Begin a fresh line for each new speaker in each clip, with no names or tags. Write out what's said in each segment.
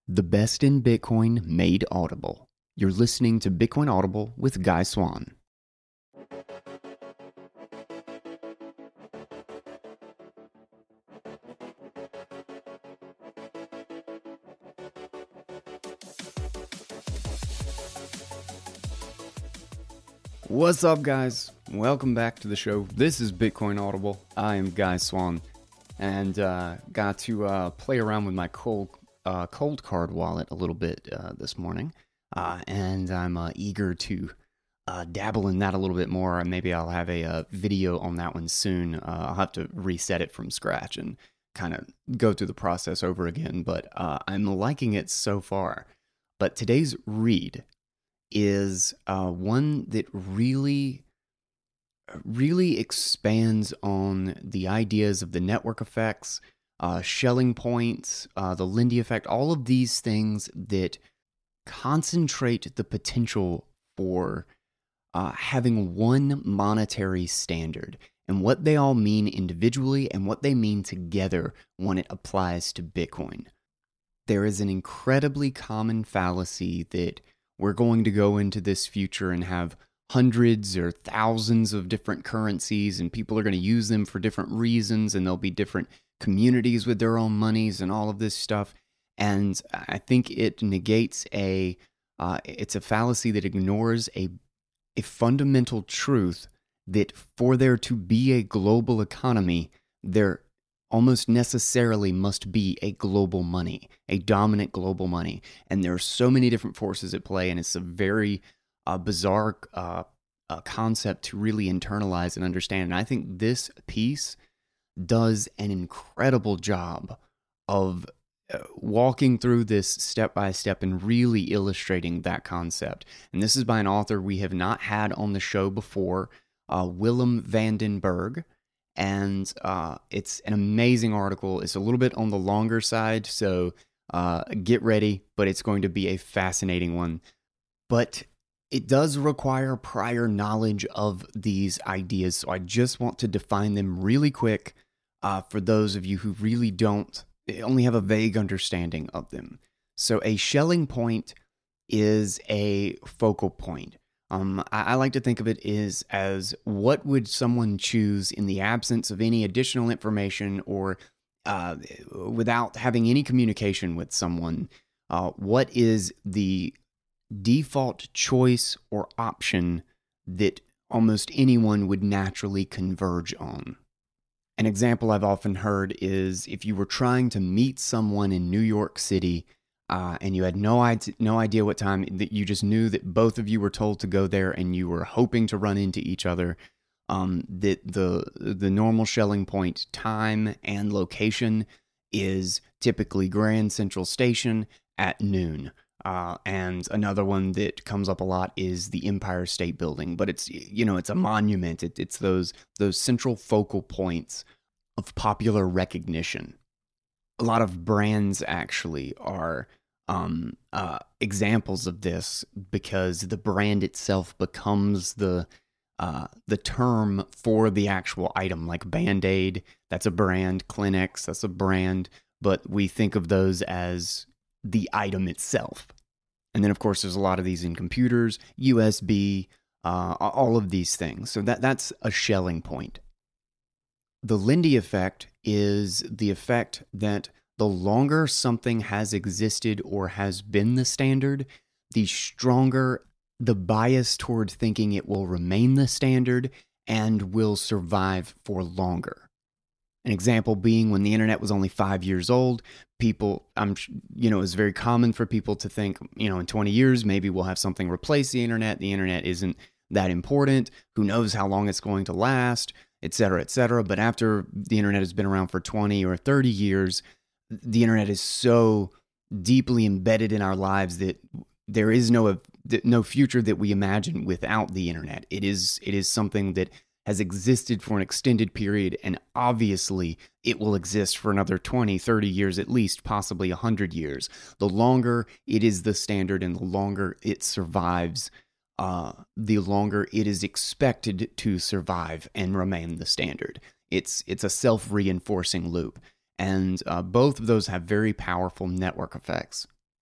The best in Bitcoin made audible. You're listening to Bitcoin Audible with Guy Swan. What's up, guys? Welcome back to the show. This is Bitcoin Audible. I am Guy Swan, and got to play around with my cold card wallet a little bit this morning, and I'm eager to dabble in that a little bit more. Maybe I'll have a video on that one soon. I'll have to reset it from scratch and kind of go through the process over again, but I'm liking it so far. But today's read is one that really expands on the ideas of the network effects, Schelling points, the Lindy effect, all of these things that concentrate the potential for having one monetary standard and what they all mean individually and what they mean together when it applies to Bitcoin. There is an incredibly common fallacy that we're going to go into this future and have hundreds or thousands of different currencies, and people are going to use them for different reasons, and there'll be different communities with their own monies and all of this stuff. And I think it negates it's a fallacy that ignores a fundamental truth that for there to be a global economy, there almost necessarily must be a global money, a dominant global money. And there are so many different forces at play, and it's a very bizarre concept to really internalize and understand. And I think this piece does an incredible job of walking through this step by step and really illustrating that concept. And this is by an author we have not had on the show before, Willem van den Berg. And it's an amazing article. It's a little bit on the longer side, so get ready, but it's going to be a fascinating one. But it does require prior knowledge of these ideas, so I just want to define them really quick for those of you who really only have a vague understanding of them. So a Schelling point is a focal point. I like to think of it as what would someone choose in the absence of any additional information or without having any communication with someone. What is the default choice or option that almost anyone would naturally converge on? An example I've often heard is if you were trying to meet someone in New York City, and you had no idea what time, that you just knew that both of you were told to go there and you were hoping to run into each other, that the normal Schelling point time and location is typically Grand Central Station at noon. And another one that comes up a lot is the Empire State Building, but it's a monument. It's those central focal points of popular recognition. A lot of brands actually are examples of this because the brand itself becomes the term for the actual item, like Band-Aid, that's a brand, Kleenex, that's a brand, but we think of those as the item itself. And then, of course, there's a lot of these in computers, USB, all of these things. So that's a Schelling point. The Lindy effect is the effect that the longer something has existed or has been the standard, the stronger the bias toward thinking it will remain the standard and will survive for longer. An example being when the internet was only 5 years old, it was very common for people to think, in 20 years, maybe we'll have something replace the internet. The internet isn't that important. Who knows how long it's going to last, et cetera, et cetera. But after the internet has been around for 20 or 30 years, the internet is so deeply embedded in our lives that there is no future that we imagine without the internet. It is something that has existed for an extended period, and obviously it will exist for another 20, 30 years at least, possibly 100 years. The longer it is the standard and the longer it survives, the longer it is expected to survive and remain the standard. It's a self-reinforcing loop. And both of those have very powerful network effects.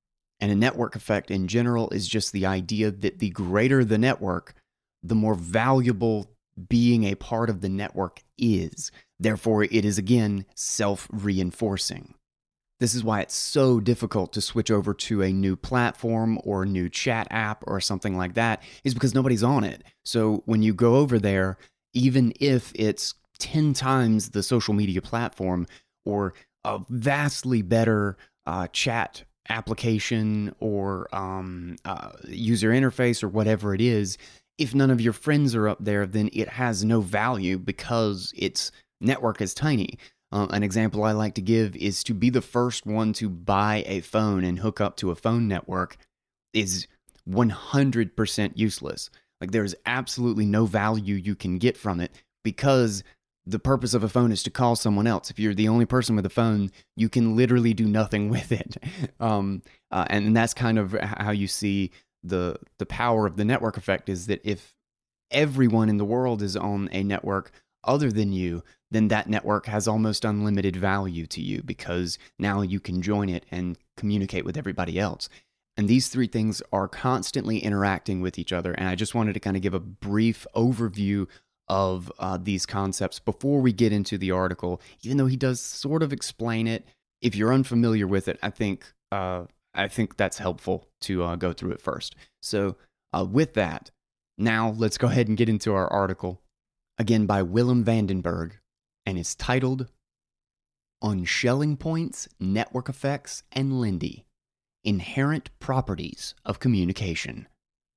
And a network effect in general is just the idea that the greater the network, the more valuable being a part of the network is. Therefore, it is again self-reinforcing. This is why it's so difficult to switch over to a new platform or a new chat app or something like that, is because nobody's on it. So when you go over there, even if it's 10 times the social media platform or a vastly better chat application or user interface or whatever it is, if none of your friends are up there, then it has no value because its network is tiny. An example I like to give is to be the first one to buy a phone and hook up to a phone network is 100% useless. Like, there's absolutely no value you can get from it because the purpose of a phone is to call someone else. If you're the only person with a phone, you can literally do nothing with it. And that's kind of how you see the power of the network effect, is that if everyone in the world is on a network other than you, then that network has almost unlimited value to you because now you can join it and communicate with everybody else. And these three things are constantly interacting with each other. And I just wanted to kind of give a brief overview of these concepts before we get into the article, even though he does sort of explain it. If you're unfamiliar with it, I think that's helpful to go through it first. So with that, now let's go ahead and get into our article, again by Willem Vandenberg, and it's titled On Schelling Points, Network Effects, and Lindy, Inherent Properties of Communication.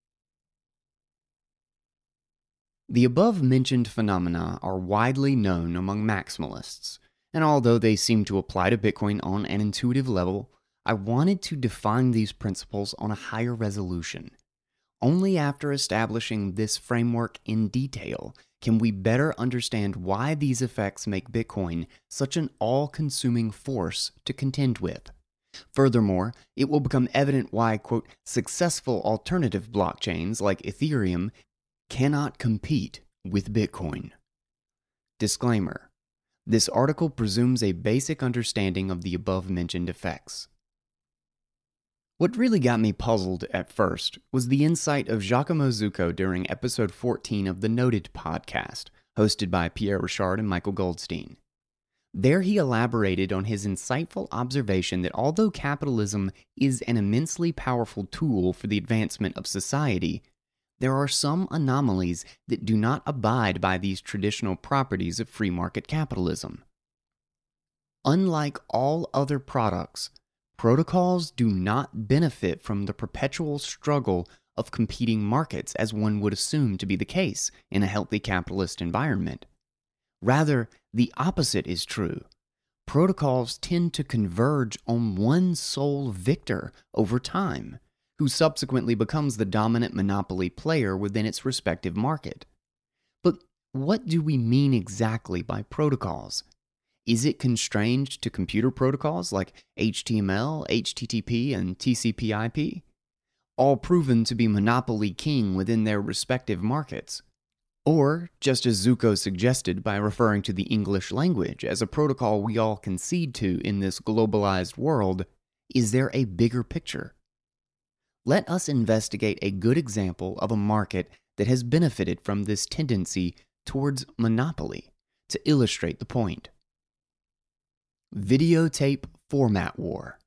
The above-mentioned phenomena are widely known among maximalists, and although they seem to apply to Bitcoin on an intuitive level, I wanted to define these principles on a higher resolution. Only after establishing this framework in detail can we better understand why these effects make Bitcoin such an all-consuming force to contend with. Furthermore, it will become evident why, quote, successful alternative blockchains like Ethereum cannot compete with Bitcoin. Disclaimer: this article presumes a basic understanding of the above-mentioned effects. What really got me puzzled at first was the insight of Giacomo Zucco during episode 14 of the Noted podcast, hosted by Pierre Richard and Michael Goldstein. There he elaborated on his insightful observation that although capitalism is an immensely powerful tool for the advancement of society, there are some anomalies that do not abide by these traditional properties of free market capitalism. Unlike all other products, protocols do not benefit from the perpetual struggle of competing markets as one would assume to be the case in a healthy capitalist environment. Rather, the opposite is true. Protocols tend to converge on one sole victor over time, who subsequently becomes the dominant monopoly player within its respective market. But what do we mean exactly by protocols? Is it constrained to computer protocols like HTML, HTTP, and TCP/IP? All proven to be monopoly king within their respective markets. Or, just as Zucco suggested by referring to the English language as a protocol we all concede to in this globalized world, is there a bigger picture? Let us investigate a good example of a market that has benefited from this tendency towards monopoly to illustrate the point. Videotape format war.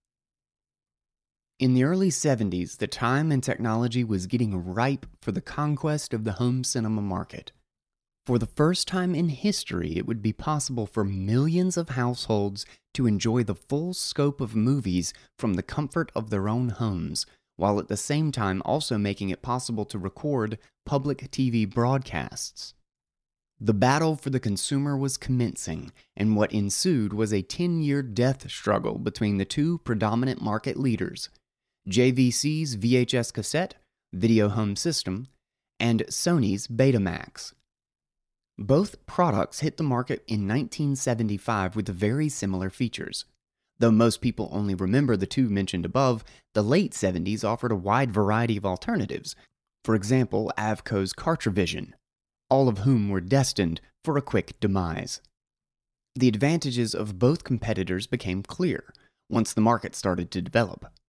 In the early 70s, the time and technology was getting ripe for the conquest of the home cinema market. For the first time in history, it would be possible for millions of households to enjoy the full scope of movies from the comfort of their own homes, while at the same time also making it possible to record public TV broadcasts. The battle for the consumer was commencing, and what ensued was a 10-year death struggle between the two predominant market leaders, JVC's VHS cassette, Video Home System, and Sony's Betamax. Both products hit the market in 1975 with very similar features. Though most people only remember the two mentioned above, the late 70s offered a wide variety of alternatives. For example, Avco's Cartravision, all of whom were destined for a quick demise. The advantages of both competitors became clear once the market started to develop.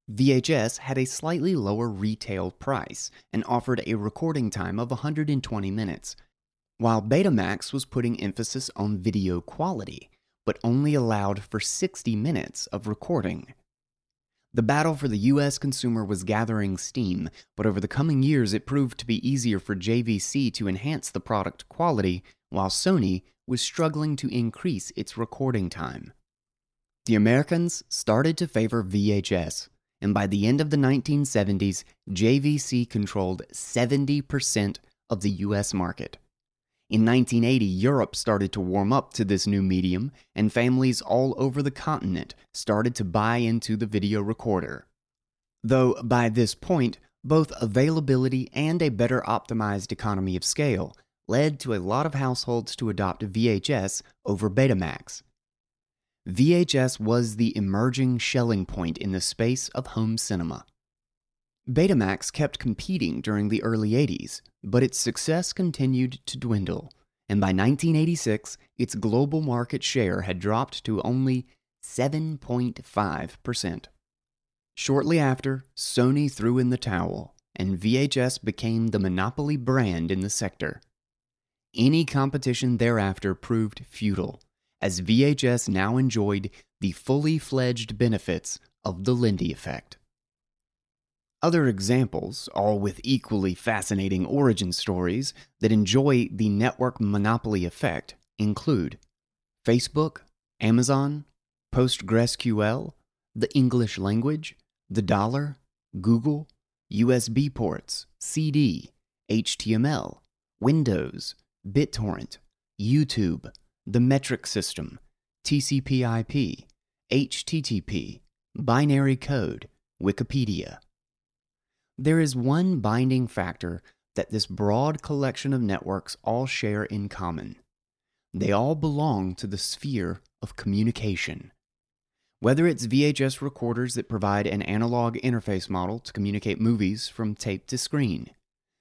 VHS had a slightly lower retail price and offered a recording time of 120 minutes, while Betamax was putting emphasis on video quality, but only allowed for 60 minutes of recording. The battle for the US consumer was gathering steam, but over the coming years it proved to be easier for JVC to enhance the product quality, while Sony was struggling to increase its recording time. The Americans started to favor VHS, and by the end of the 1970s, JVC controlled 70% of the US market. In 1980, Europe started to warm up to this new medium, and families all over the continent started to buy into the video recorder. Though by this point, both availability and a better optimized economy of scale led to a lot of households to adopt VHS over Betamax. VHS was the emerging shelling point in the space of home cinema. Betamax kept competing during the early 80s, but its success continued to dwindle, and by 1986, its global market share had dropped to only 7.5%. Shortly after, Sony threw in the towel, and VHS became the monopoly brand in the sector. Any competition thereafter proved futile, as VHS now enjoyed the fully fledged benefits of the Lindy effect. Other examples, all with equally fascinating origin stories that enjoy the network monopoly effect, include Facebook, Amazon, PostgreSQL, the English language, the dollar, Google, USB ports, CD, HTML, Windows, BitTorrent, YouTube, the metric system, TCP/IP, HTTP, binary code, Wikipedia. There is one binding factor that this broad collection of networks all share in common. They all belong to the sphere of communication. Whether it's VHS recorders that provide an analog interface model to communicate movies from tape to screen,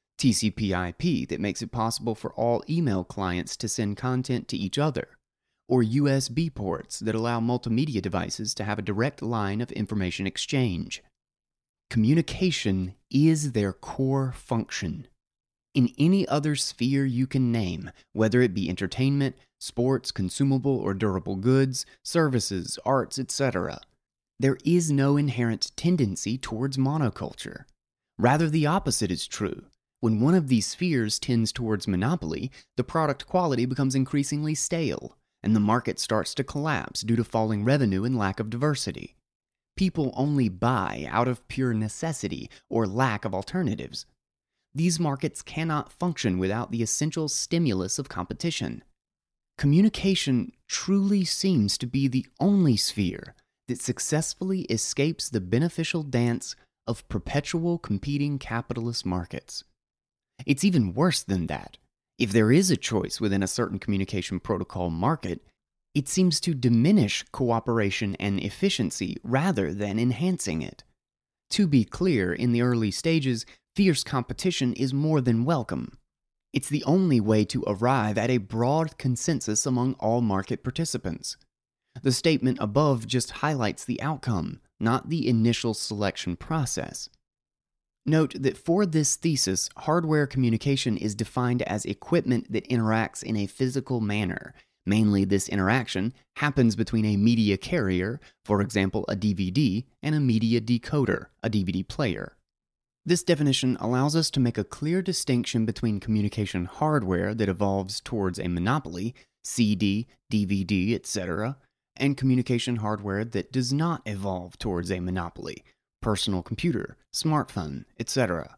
TCP/IP that makes it possible for all email clients to send content to each other, or USB ports that allow multimedia devices to have a direct line of information exchange. Communication is their core function. In any other sphere you can name, whether it be entertainment, sports, consumable or durable goods, services, arts, etc., there is no inherent tendency towards monoculture. Rather, the opposite is true. When one of these spheres tends towards monopoly, the product quality becomes increasingly stale, and the market starts to collapse due to falling revenue and lack of diversity. People only buy out of pure necessity or lack of alternatives. These markets cannot function without the essential stimulus of competition. Communication truly seems to be the only sphere that successfully escapes the beneficial dance of perpetual competing capitalist markets. It's even worse than that. If there is a choice within a certain communication protocol market, it seems to diminish cooperation and efficiency rather than enhancing it. To be clear, in the early stages, fierce competition is more than welcome. It's the only way to arrive at a broad consensus among all market participants. The statement above just highlights the outcome, not the initial selection process. Note that for this thesis, hardware communication is defined as equipment that interacts in a physical manner. Mainly, this interaction happens between a media carrier, for example a DVD, and a media decoder, a DVD player. This definition allows us to make a clear distinction between communication hardware that evolves towards a monopoly, CD, DVD, etc., and communication hardware that does not evolve towards a monopoly, personal computer, smartphone, etc.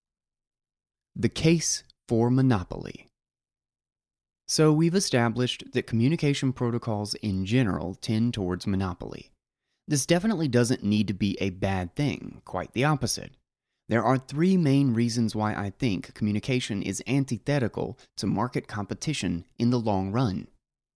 The case for monopoly. So we've established that communication protocols in general tend towards monopoly. This definitely doesn't need to be a bad thing, quite the opposite. There are three main reasons why I think communication is antithetical to market competition in the long run.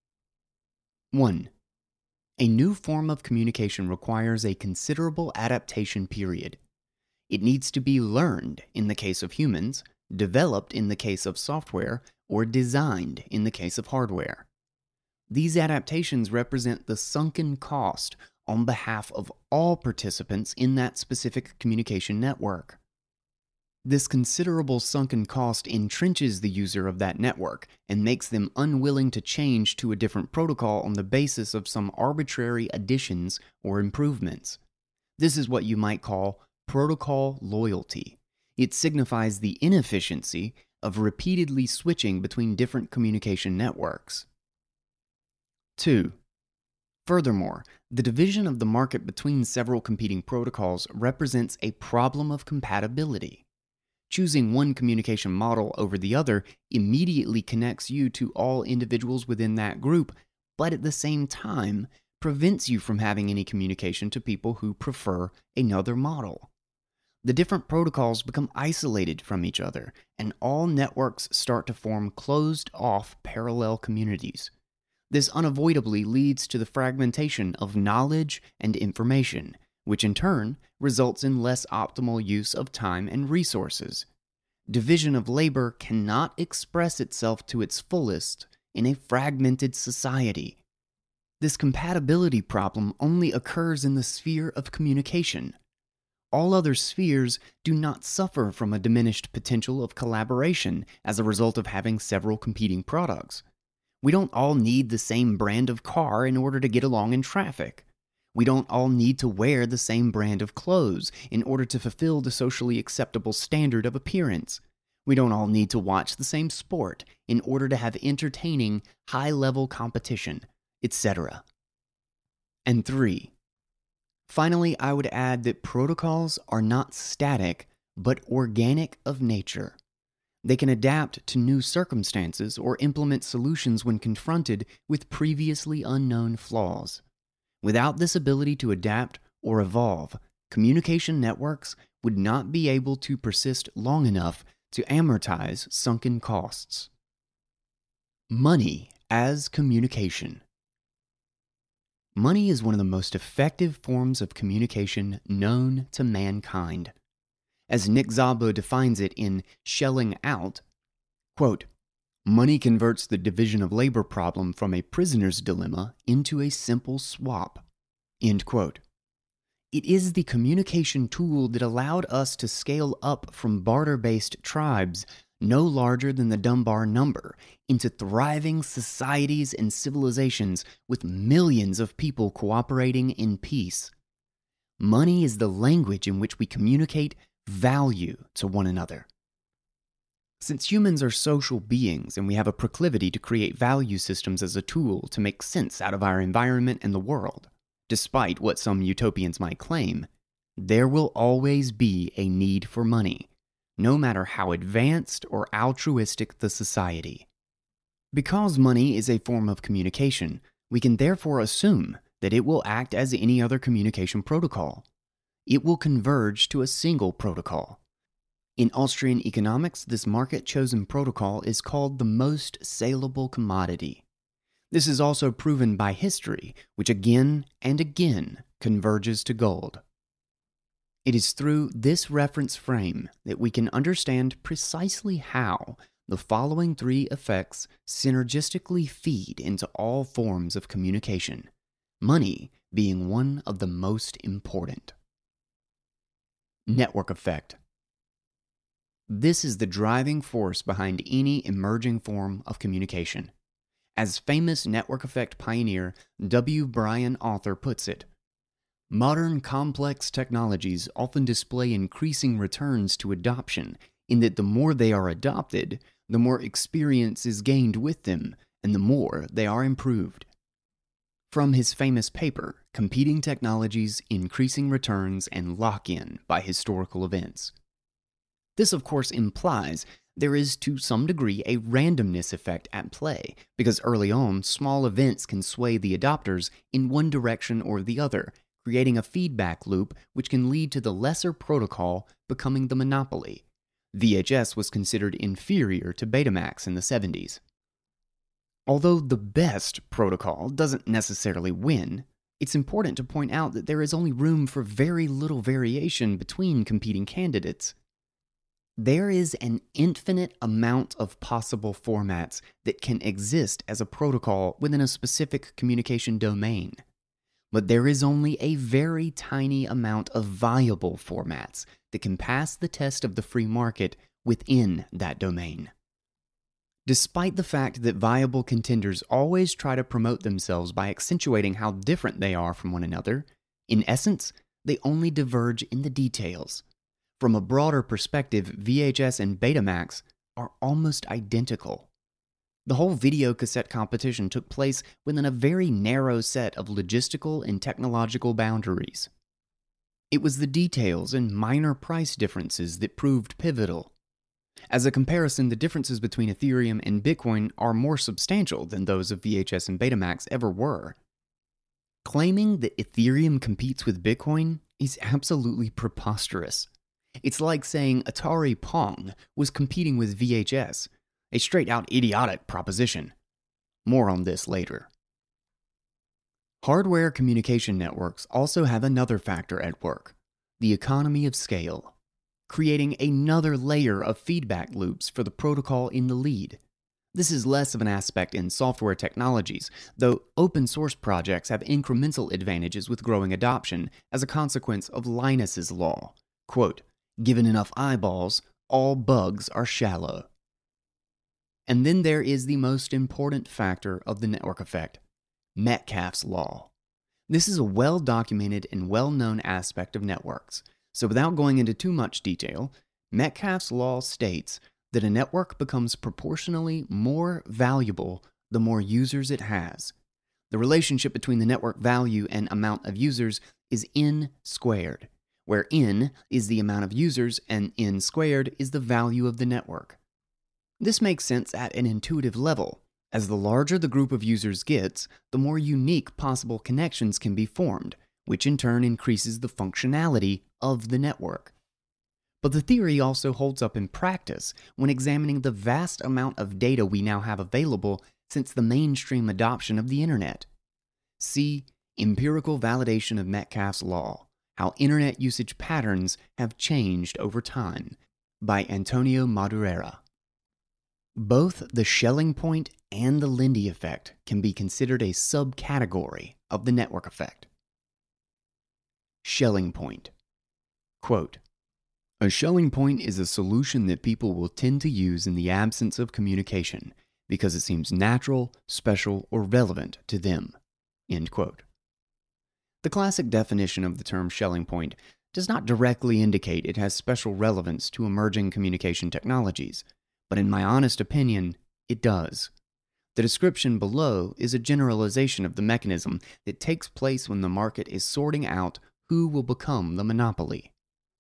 1. A new form of communication requires a considerable adaptation period. It needs to be learned in the case of humans, developed in the case of software, or designed in the case of hardware. These adaptations represent the sunken cost, on behalf of all participants in that specific communication network. This considerable sunken cost entrenches the user of that network and makes them unwilling to change to a different protocol on the basis of some arbitrary additions or improvements. This is what you might call protocol loyalty. It signifies the inefficiency of repeatedly switching between different communication networks. 2. Furthermore, the division of the market between several competing protocols represents a problem of compatibility. Choosing one communication model over the other immediately connects you to all individuals within that group, but at the same time prevents you from having any communication to people who prefer another model. The different protocols become isolated from each other, and all networks start to form closed-off parallel communities. This unavoidably leads to the fragmentation of knowledge and information, which in turn results in less optimal use of time and resources. Division of labor cannot express itself to its fullest in a fragmented society. This compatibility problem only occurs in the sphere of communication. All other spheres do not suffer from a diminished potential of collaboration as a result of having several competing products. We don't all need the same brand of car in order to get along in traffic. We don't all need to wear the same brand of clothes in order to fulfill the socially acceptable standard of appearance. We don't all need to watch the same sport in order to have entertaining, high-level competition, etc. And 3. Finally, I would add that protocols are not static, but organic of nature. They can adapt to new circumstances or implement solutions when confronted with previously unknown flaws. Without this ability to adapt or evolve, communication networks would not be able to persist long enough to amortize sunken costs. Money as communication. Money is one of the most effective forms of communication known to mankind. As Nick Szabo defines it in Shelling Out, quote, "Money converts the division of labor problem from a prisoner's dilemma into a simple swap." End quote. It is the communication tool that allowed us to scale up from barter-based tribes no larger than the Dunbar number into thriving societies and civilizations with millions of people cooperating in peace. Money is the language in which we communicate value to one another. Since humans are social beings and we have a proclivity to create value systems as a tool to make sense out of our environment and the world, despite what some utopians might claim, there will always be a need for money, no matter how advanced or altruistic the society. Because money is a form of communication, we can therefore assume that it will act as any other communication protocol. It will converge to a single protocol. In Austrian economics, this market-chosen protocol is called the most saleable commodity. This is also proven by history, which again and again converges to gold. It is through this reference frame that we can understand precisely how the following 3 effects synergistically feed into all forms of communication, money being one of the most important. Network effect. This is the driving force behind any emerging form of communication. As famous network effect pioneer W. Brian Arthur puts it, "Modern complex technologies often display increasing returns to adoption in that the more they are adopted, the more experience is gained with them, and the more they are improved." From his famous paper, Competing Technologies, Increasing Returns, and Lock-in by Historical Events. This, of course, implies there is to some degree a randomness effect at play, because early on, small events can sway the adopters in one direction or the other, creating a feedback loop which can lead to the lesser protocol becoming the monopoly. VHS was considered inferior to Betamax in the 70s. Although the best protocol doesn't necessarily win, it's important to point out that there is only room for very little variation between competing candidates. There is an infinite amount of possible formats that can exist as a protocol within a specific communication domain. But there is only a very tiny amount of viable formats that can pass the test of the free market within that domain. Despite the fact that viable contenders always try to promote themselves by accentuating how different they are from one another, in essence, they only diverge in the details. From a broader perspective, VHS and Betamax are almost identical. The whole video cassette competition took place within a very narrow set of logistical and technological boundaries. It was the details and minor price differences that proved pivotal. As a comparison, the differences between Ethereum and Bitcoin are more substantial than those of VHS and Betamax ever were. Claiming that Ethereum competes with Bitcoin is absolutely preposterous. It's like saying Atari Pong was competing with VHS, a straight-out idiotic proposition. More on this later. Hardware communication networks also have another factor at work: the economy of scale, creating another layer of feedback loops for the protocol in the lead. This is less of an aspect in software technologies, though open source projects have incremental advantages with growing adoption as a consequence of Linus's law. Quote, "Given enough eyeballs, all bugs are shallow." And then there is the most important factor of the network effect: Metcalfe's law. This is a well-documented and well-known aspect of networks. So without going into too much detail, Metcalfe's law states that a network becomes proportionally more valuable the more users it has. The relationship between the network value and amount of users is n squared, where n is the amount of users and n squared is the value of the network. This makes sense at an intuitive level. As the larger the group of users gets, the more unique possible connections can be formed, which in turn increases the functionality of the network. But the theory also holds up in practice when examining the vast amount of data we now have available since the mainstream adoption of the internet. See Empirical Validation of Metcalfe's Law: How Internet Usage Patterns Have Changed Over Time by Antonio Madureira. Both the Schelling point and the Lindy effect can be considered a subcategory of the network effect. Schelling point. Quote, "A Schelling point is a solution that people will tend to use in the absence of communication because it seems natural, special, or relevant to them." End quote. The classic definition of the term Schelling point does not directly indicate it has special relevance to emerging communication technologies, but in my honest opinion, it does. The description below is a generalization of the mechanism that takes place when the market is sorting out who will become the monopoly.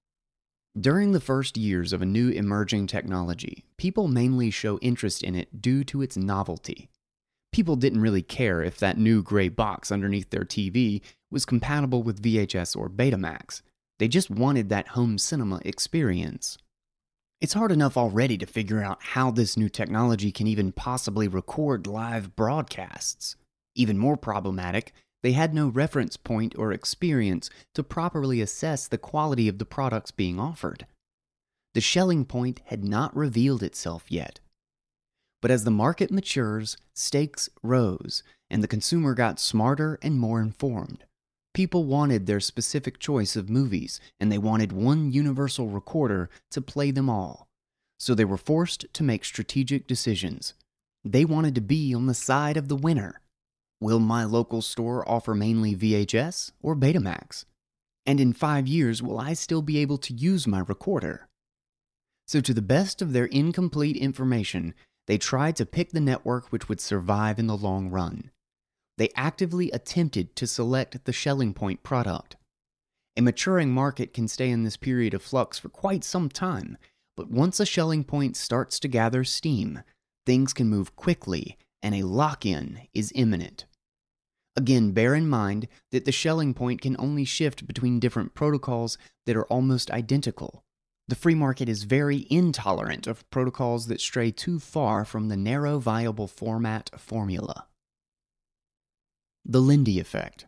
During the first years of a new emerging technology, people mainly show interest in it due to its novelty. People didn't really care if that new gray box underneath their TV was compatible with VHS or Betamax. They just wanted that home cinema experience. It's hard enough already to figure out how this new technology can even possibly record live broadcasts. Even more problematic, they had no reference point or experience to properly assess the quality of the products being offered. The Schelling point had not revealed itself yet. But as the market matures, stakes rose, and the consumer got smarter and more informed. People wanted their specific choice of movies, and they wanted one universal recorder to play them all. So they were forced to make strategic decisions. They wanted to be on the side of the winner. Will my local store offer mainly VHS or Betamax? And in 5 years, will I still be able to use my recorder? So to the best of their incomplete information, they tried to pick the network which would survive in the long run. They actively attempted to select the Schelling point product. A maturing market can stay in this period of flux for quite some time, but once a Schelling point starts to gather steam, things can move quickly and a lock-in is imminent. Again, bear in mind that the Schelling point can only shift between different protocols that are almost identical. The free market is very intolerant of protocols that stray too far from the narrow viable format formula. The Lindy effect.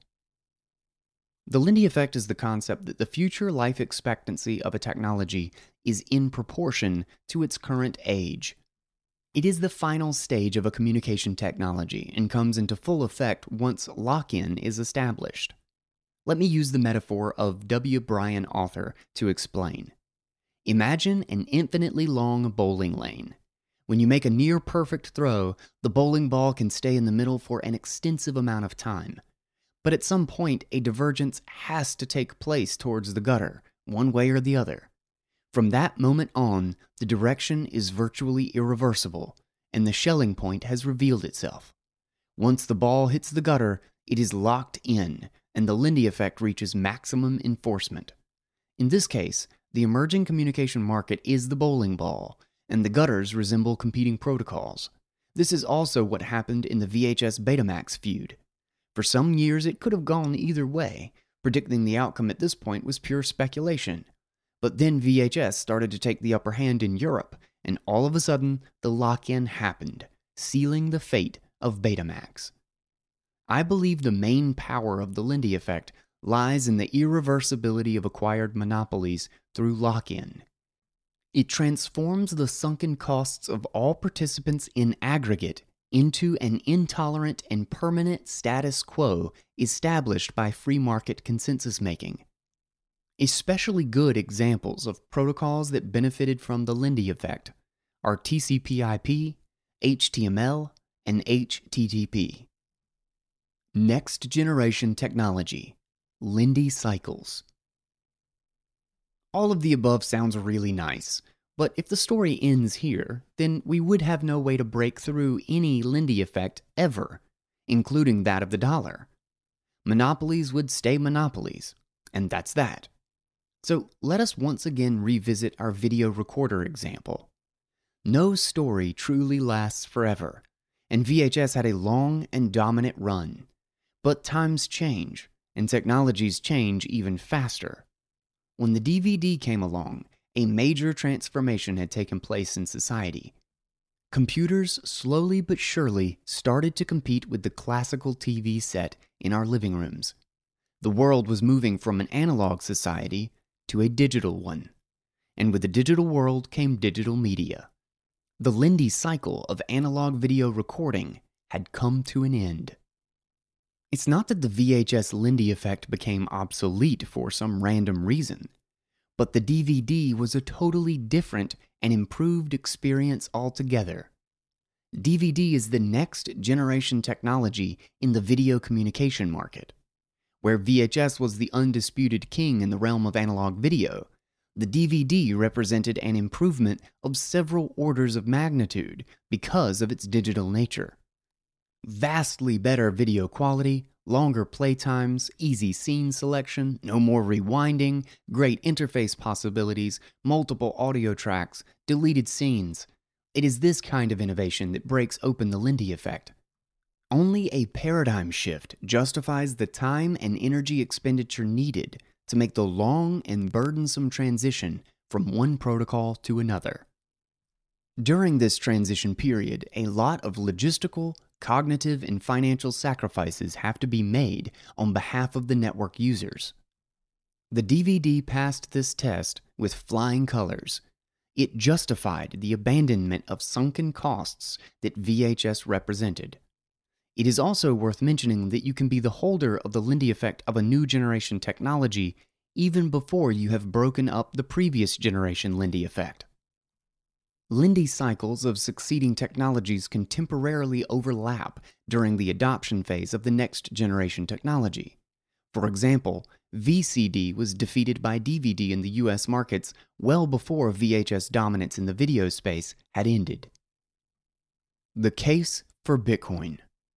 The Lindy effect is the concept that the future life expectancy of a technology is in proportion to its current age. It is the final stage of a communication technology and comes into full effect once lock-in is established. Let me use the metaphor of W. Brian Arthur to explain. Imagine an infinitely long bowling lane. When you make a near-perfect throw, the bowling ball can stay in the middle for an extensive amount of time. But at some point, a divergence has to take place towards the gutter, one way or the other. From that moment on, the direction is virtually irreversible, and the Schelling point has revealed itself. Once the ball hits the gutter, it is locked in, and the Lindy effect reaches maximum enforcement. In this case, the emerging communication market is the bowling ball, and the gutters resemble competing protocols. This is also what happened in the VHS Betamax feud. For some years, it could have gone either way. Predicting the outcome at this point was pure speculation. But then VHS started to take the upper hand in Europe, and all of a sudden, the lock-in happened, sealing the fate of Betamax. I believe the main power of the Lindy effect lies in the irreversibility of acquired monopolies through lock-in. It transforms the sunken costs of all participants in aggregate into an intolerant and permanent status quo established by free market consensus making. Especially good examples of protocols that benefited from the Lindy effect are TCP/IP, HTML, and HTTP. Next generation technology, Lindy cycles. All of the above sounds really nice, but if the story ends here, then we would have no way to break through any Lindy effect ever, including that of the dollar. Monopolies would stay monopolies, and that's that. So let us once again revisit our video recorder example. No story truly lasts forever, and VHS had a long and dominant run. But times change, and technologies change even faster. When the DVD came along, a major transformation had taken place in society. Computers slowly but surely started to compete with the classical TV set in our living rooms. The world was moving from an analog society to a digital one. And with the digital world came digital media. The Lindy cycle of analog video recording had come to an end. It's not that the VHS Lindy effect became obsolete for some random reason, but the DVD was a totally different and improved experience altogether. DVD is the next generation technology in the video communication market. Where VHS was the undisputed king in the realm of analog video, the DVD represented an improvement of several orders of magnitude because of its digital nature. Vastly better video quality, longer playtimes, easy scene selection, no more rewinding, great interface possibilities, multiple audio tracks, deleted scenes. It is this kind of innovation that breaks open the Lindy effect. Only a paradigm shift justifies the time and energy expenditure needed to make the long and burdensome transition from one protocol to another. During this transition period, a lot of logistical, cognitive, and financial sacrifices have to be made on behalf of the network users. The DVD passed this test with flying colors. It justified the abandonment of sunken costs that VHS represented. It is also worth mentioning that you can be the holder of the Lindy effect of a new generation technology even before you have broken up the previous generation Lindy effect. Lindy cycles of succeeding technologies can temporarily overlap during the adoption phase of the next generation technology. For example, VCD was defeated by DVD in the US markets well before VHS dominance in the video space had ended. The case for Bitcoin.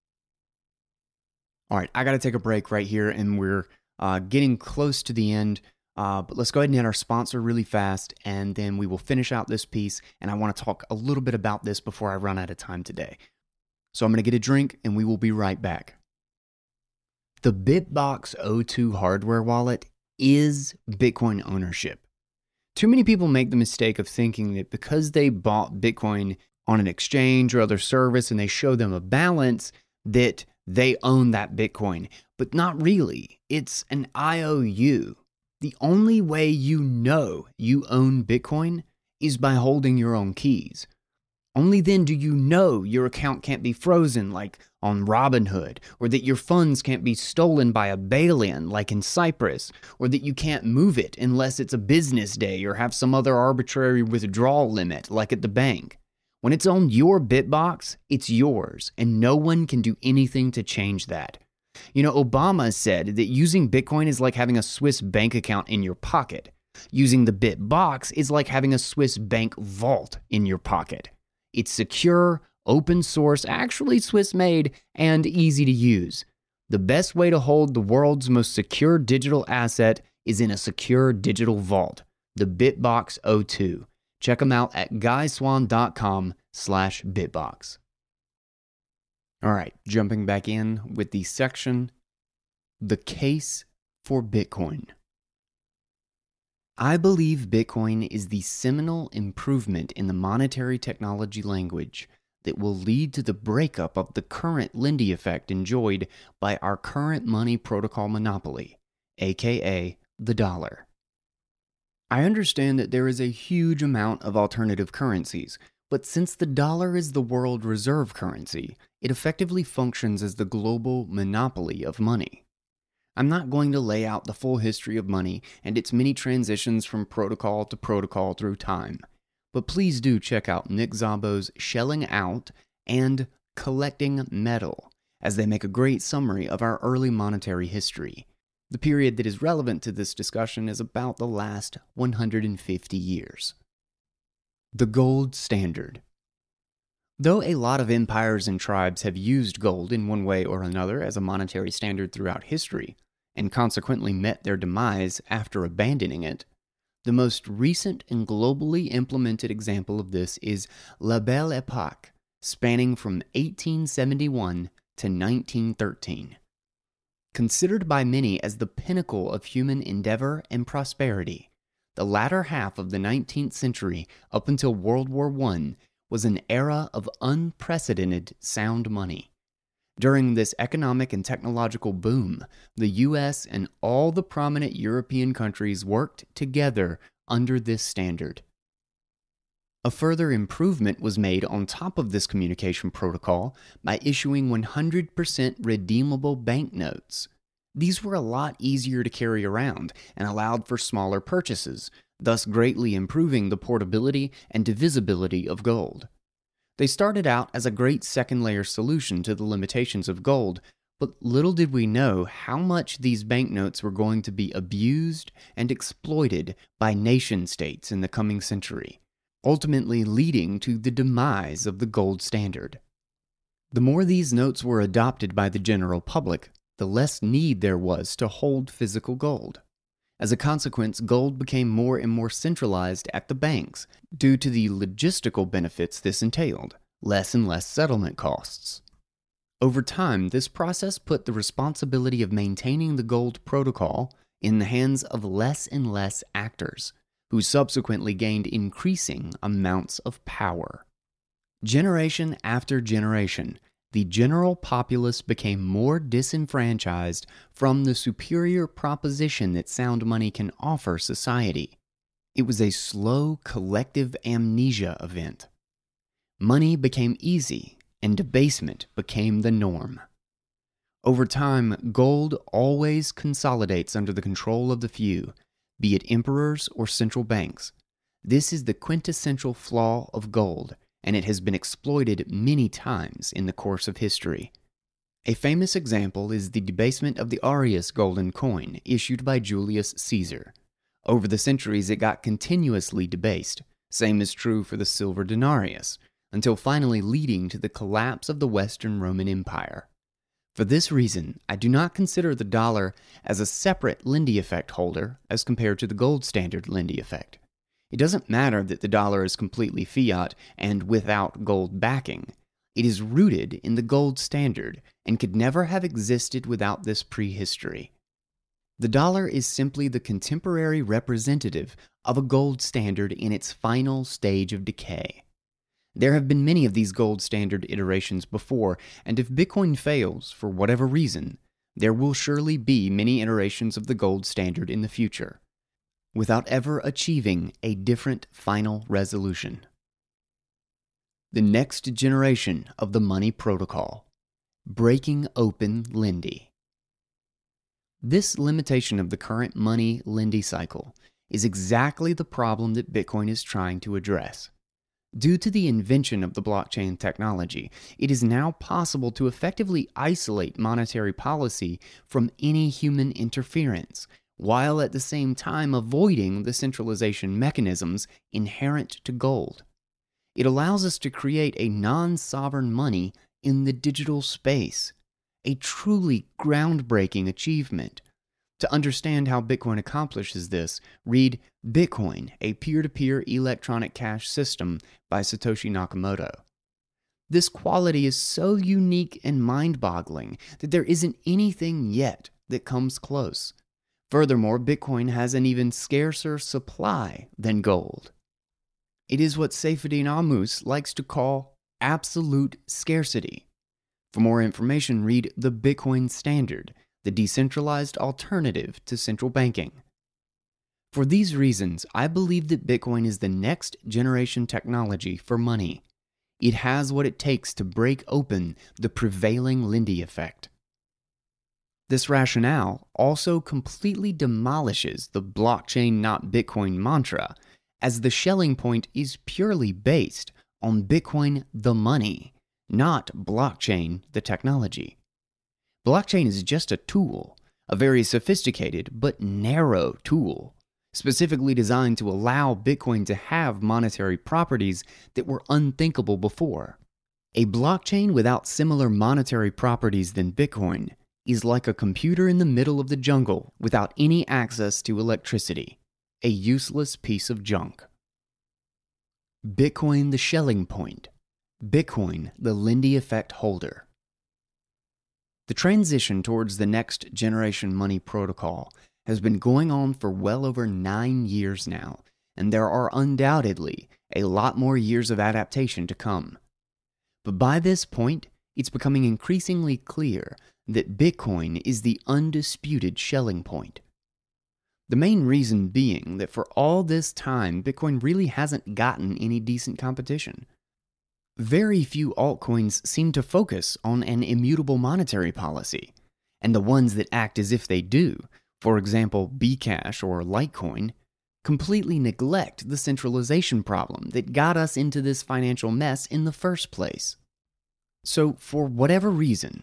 All right, I got to take a break right here, and we're getting close to the end. But let's go ahead and hit our sponsor really fast, and then we will finish out this piece, and I want to talk a little bit about this before I run out of time today. So I'm going to get a drink, and we will be right back. The BitBox O2 hardware wallet is Bitcoin ownership. Too many people make the mistake of thinking that because they bought Bitcoin on an exchange or other service and they show them a balance, that they own that Bitcoin. But not really. It's an IOU. The only way you know you own Bitcoin is by holding your own keys. Only then do you know your account can't be frozen like on Robinhood, or that your funds can't be stolen by a bail-in like in Cyprus, or that you can't move it unless it's a business day or have some other arbitrary withdrawal limit like at the bank. When it's on your BitBox, it's yours, and no one can do anything to change that. Obama said that using Bitcoin is like having a Swiss bank account in your pocket. Using the BitBox is like having a Swiss bank vault in your pocket. It's secure, open source, actually Swiss made, and easy to use. The best way to hold the world's most secure digital asset is in a secure digital vault, the BitBox O2. Check them out at guyswan.com/bitbox. All right, jumping back in with the section, The Case for Bitcoin. I believe Bitcoin is the seminal improvement in the monetary technology language that will lead to the breakup of the current Lindy effect enjoyed by our current money protocol monopoly, aka the dollar. I understand that there is a huge amount of alternative currencies, but since the dollar is the world reserve currency, it effectively functions as the global monopoly of money. I'm not going to lay out the full history of money and its many transitions from protocol to protocol through time, but please do check out Nick Szabo's Shelling Out and Collecting Metal, as they make a great summary of our early monetary history. The period that is relevant to this discussion is about the last 150 years. The gold standard. Though a lot of empires and tribes have used gold in one way or another as a monetary standard throughout history, and consequently met their demise after abandoning it, the most recent and globally implemented example of this is La Belle Époque, spanning from 1871 to 1913. Considered by many as the pinnacle of human endeavor and prosperity, the latter half of the 19th century up until World War I was an era of unprecedented sound money. During this economic and technological boom, the US and all the prominent European countries worked together under this standard. A further improvement was made on top of this communication protocol by issuing 100% redeemable banknotes. These were a lot easier to carry around and allowed for smaller purchases, thus greatly improving the portability and divisibility of gold. They started out as a great second-layer solution to the limitations of gold, but little did we know how much these banknotes were going to be abused and exploited by nation-states in the coming century, ultimately leading to the demise of the gold standard. The more these notes were adopted by the general public, the less need there was to hold physical gold. As a consequence, gold became more and more centralized at the banks due to the logistical benefits this entailed, less and less settlement costs. Over time, this process put the responsibility of maintaining the gold protocol in the hands of less and less actors, who subsequently gained increasing amounts of power. Generation after generation, the general populace became more disenfranchised from the superior proposition that sound money can offer society. It was a slow collective amnesia event. Money became easy, and debasement became the norm. Over time, gold always consolidates under the control of the few, be it emperors or central banks. This is the quintessential flaw of gold, and it has been exploited many times in the course of history. A famous example is the debasement of the Arius golden coin issued by Julius Caesar. Over the centuries, it got continuously debased. Same is true for the silver denarius, until finally leading to the collapse of the Western Roman Empire. For this reason, I do not consider the dollar as a separate Lindy effect holder as compared to the gold standard Lindy effect. It doesn't matter that the dollar is completely fiat and without gold backing. It is rooted in the gold standard and could never have existed without this prehistory. The dollar is simply the contemporary representative of a gold standard in its final stage of decay. There have been many of these gold standard iterations before, and if Bitcoin fails for whatever reason, there will surely be many iterations of the gold standard in the future, without ever achieving a different final resolution. The next generation of the money protocol. Breaking open Lindy. This limitation of the current money Lindy cycle is exactly the problem that Bitcoin is trying to address. Due to the invention of the blockchain technology, it is now possible to effectively isolate monetary policy from any human interference, while at the same time avoiding the centralization mechanisms inherent to gold. It allows us to create a non-sovereign money in the digital space, a truly groundbreaking achievement. To understand how Bitcoin accomplishes this, read Bitcoin, a peer-to-peer electronic cash system by Satoshi Nakamoto. This quality is so unique and mind-boggling that there isn't anything yet that comes close. Furthermore, Bitcoin has an even scarcer supply than gold. It is what Saifedean Ammous likes to call absolute scarcity. For more information, read the Bitcoin Standard, the decentralized alternative to central banking. For these reasons, I believe that Bitcoin is the next generation technology for money. It has what it takes to break open the prevailing Lindy effect. This rationale also completely demolishes the blockchain not Bitcoin mantra, as the Schelling point is purely based on Bitcoin the money, not blockchain the technology. Blockchain is just a tool, a very sophisticated but narrow tool, specifically designed to allow Bitcoin to have monetary properties that were unthinkable before. A blockchain without similar monetary properties than Bitcoin is like a computer in the middle of the jungle without any access to electricity. A useless piece of junk. Bitcoin the Schelling point. Bitcoin the Lindy effect holder. The transition towards the next generation money protocol has been going on for well over 9 years now, and there are undoubtedly a lot more years of adaptation to come. But by this point, it's becoming increasingly clear that Bitcoin is the undisputed Schelling point. The main reason being that for all this time, Bitcoin really hasn't gotten any decent competition. Very few altcoins seem to focus on an immutable monetary policy, and the ones that act as if they do, for example Bcash or Litecoin, completely neglect the centralization problem that got us into this financial mess in the first place. So for whatever reason,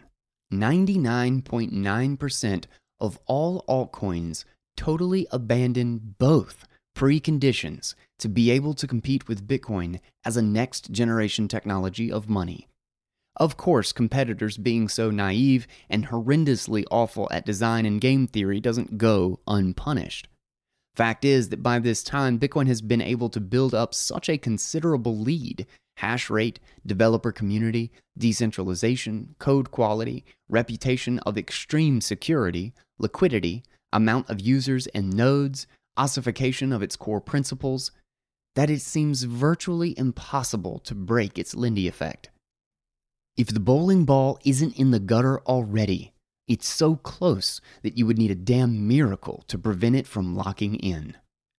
99.9% of all altcoins totally abandon both preconditions to be able to compete with Bitcoin as a next generation technology of money. Of course, competitors being so naive and horrendously awful at design and game theory doesn't go unpunished. Fact is that by this time, Bitcoin has been able to build up such a considerable lead: hash rate, developer community, decentralization, code quality, reputation of extreme security, liquidity, amount of users and nodes, ossification of its core principles, that it seems virtually impossible to break its Lindy effect. If the bowling ball isn't in the gutter already, it's so close that you would need a damn miracle to prevent it from locking in.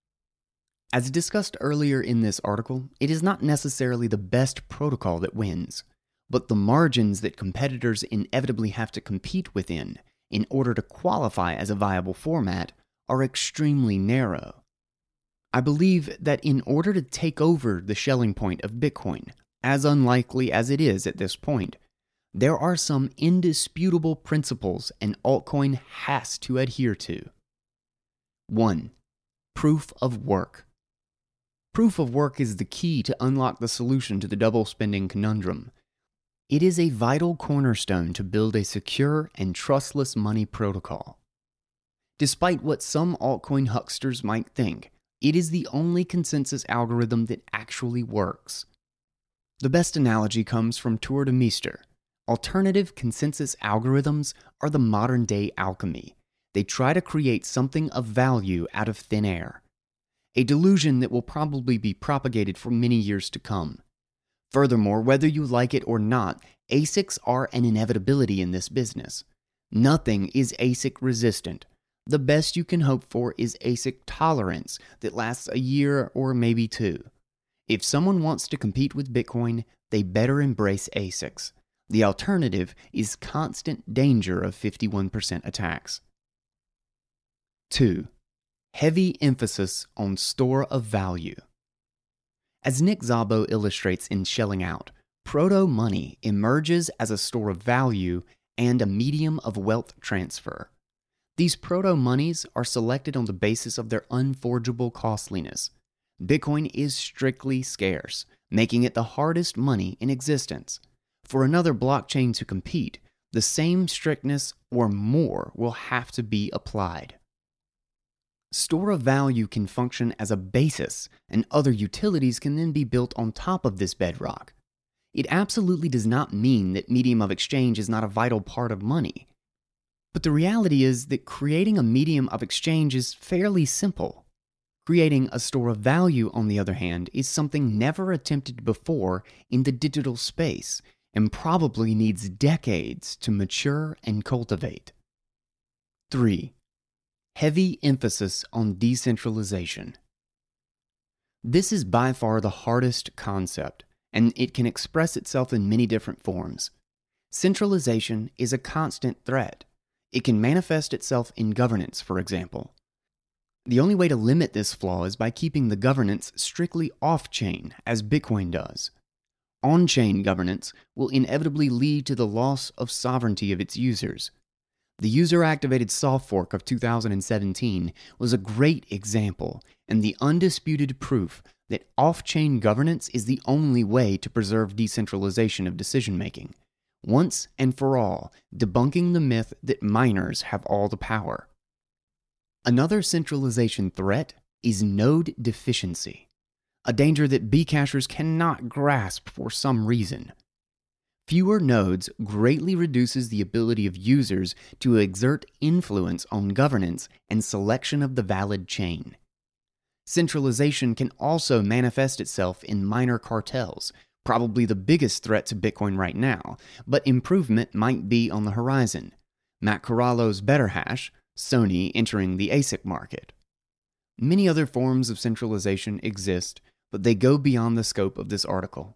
As discussed earlier in this article, it is not necessarily the best protocol that wins, but the margins that competitors inevitably have to compete within in order to qualify as a viable format are extremely narrow. I believe that in order to take over the Schelling point of Bitcoin, as unlikely as it is at this point, there are some indisputable principles an altcoin has to adhere to. 1. Proof of work. Proof of work is the key to unlock the solution to the double spending conundrum. It is a vital cornerstone to build a secure and trustless money protocol. Despite what some altcoin hucksters might think, it is the only consensus algorithm that actually works. The best analogy comes from Tour de Meester. Alternative consensus algorithms are the modern-day alchemy. They try to create something of value out of thin air. A delusion that will probably be propagated for many years to come. Furthermore, whether you like it or not, ASICs are an inevitability in this business. Nothing is ASIC resistant. The best you can hope for is ASIC tolerance that lasts a year or maybe 2. If someone wants to compete with Bitcoin, they better embrace ASICs. The alternative is constant danger of 51% attacks. 2. Heavy emphasis on store of value. As Nick Szabo illustrates in Shelling Out, proto-money emerges as a store of value and a medium of wealth transfer. These proto-monies are selected on the basis of their unforgeable costliness. Bitcoin is strictly scarce, making it the hardest money in existence. For another blockchain to compete, the same strictness or more will have to be applied. Store of value can function as a basis, and other utilities can then be built on top of this bedrock. It absolutely does not mean that medium of exchange is not a vital part of money. But the reality is that creating a medium of exchange is fairly simple. Creating a store of value, on the other hand, is something never attempted before in the digital space and probably needs decades to mature and cultivate. 3. Heavy emphasis on decentralization. This is by far the hardest concept, and it can express itself in many different forms. Centralization is a constant threat. It can manifest itself in governance, for example. The only way to limit this flaw is by keeping the governance strictly off-chain, as Bitcoin does. On-chain governance will inevitably lead to the loss of sovereignty of its users. The user-activated soft fork of 2017 was a great example and the undisputed proof that off-chain governance is the only way to preserve decentralization of decision-making, once and for all, debunking the myth that miners have all the power. Another centralization threat is node deficiency, a danger that Bcachers cannot grasp for some reason. Fewer nodes greatly reduces the ability of users to exert influence on governance and selection of the valid chain. Centralization can also manifest itself in miner cartels, probably the biggest threat to Bitcoin right now, but improvement might be on the horizon. Matt Corallo's BetterHash, Sony entering the ASIC market. Many other forms of centralization exist, but they go beyond the scope of this article.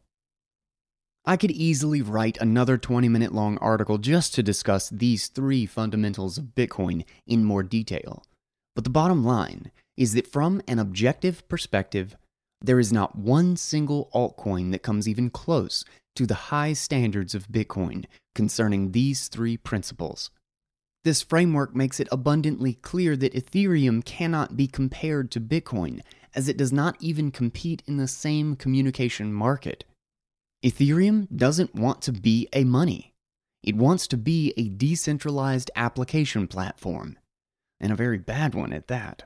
I could easily write another 20-minute long article just to discuss these 3 fundamentals of Bitcoin in more detail, but the bottom line is that from an objective perspective, there is not one single altcoin that comes even close to the high standards of Bitcoin concerning these 3 principles. This framework makes it abundantly clear that Ethereum cannot be compared to Bitcoin, as it does not even compete in the same communication market. Ethereum doesn't want to be a money. It wants to be a decentralized application platform, and a very bad one at that.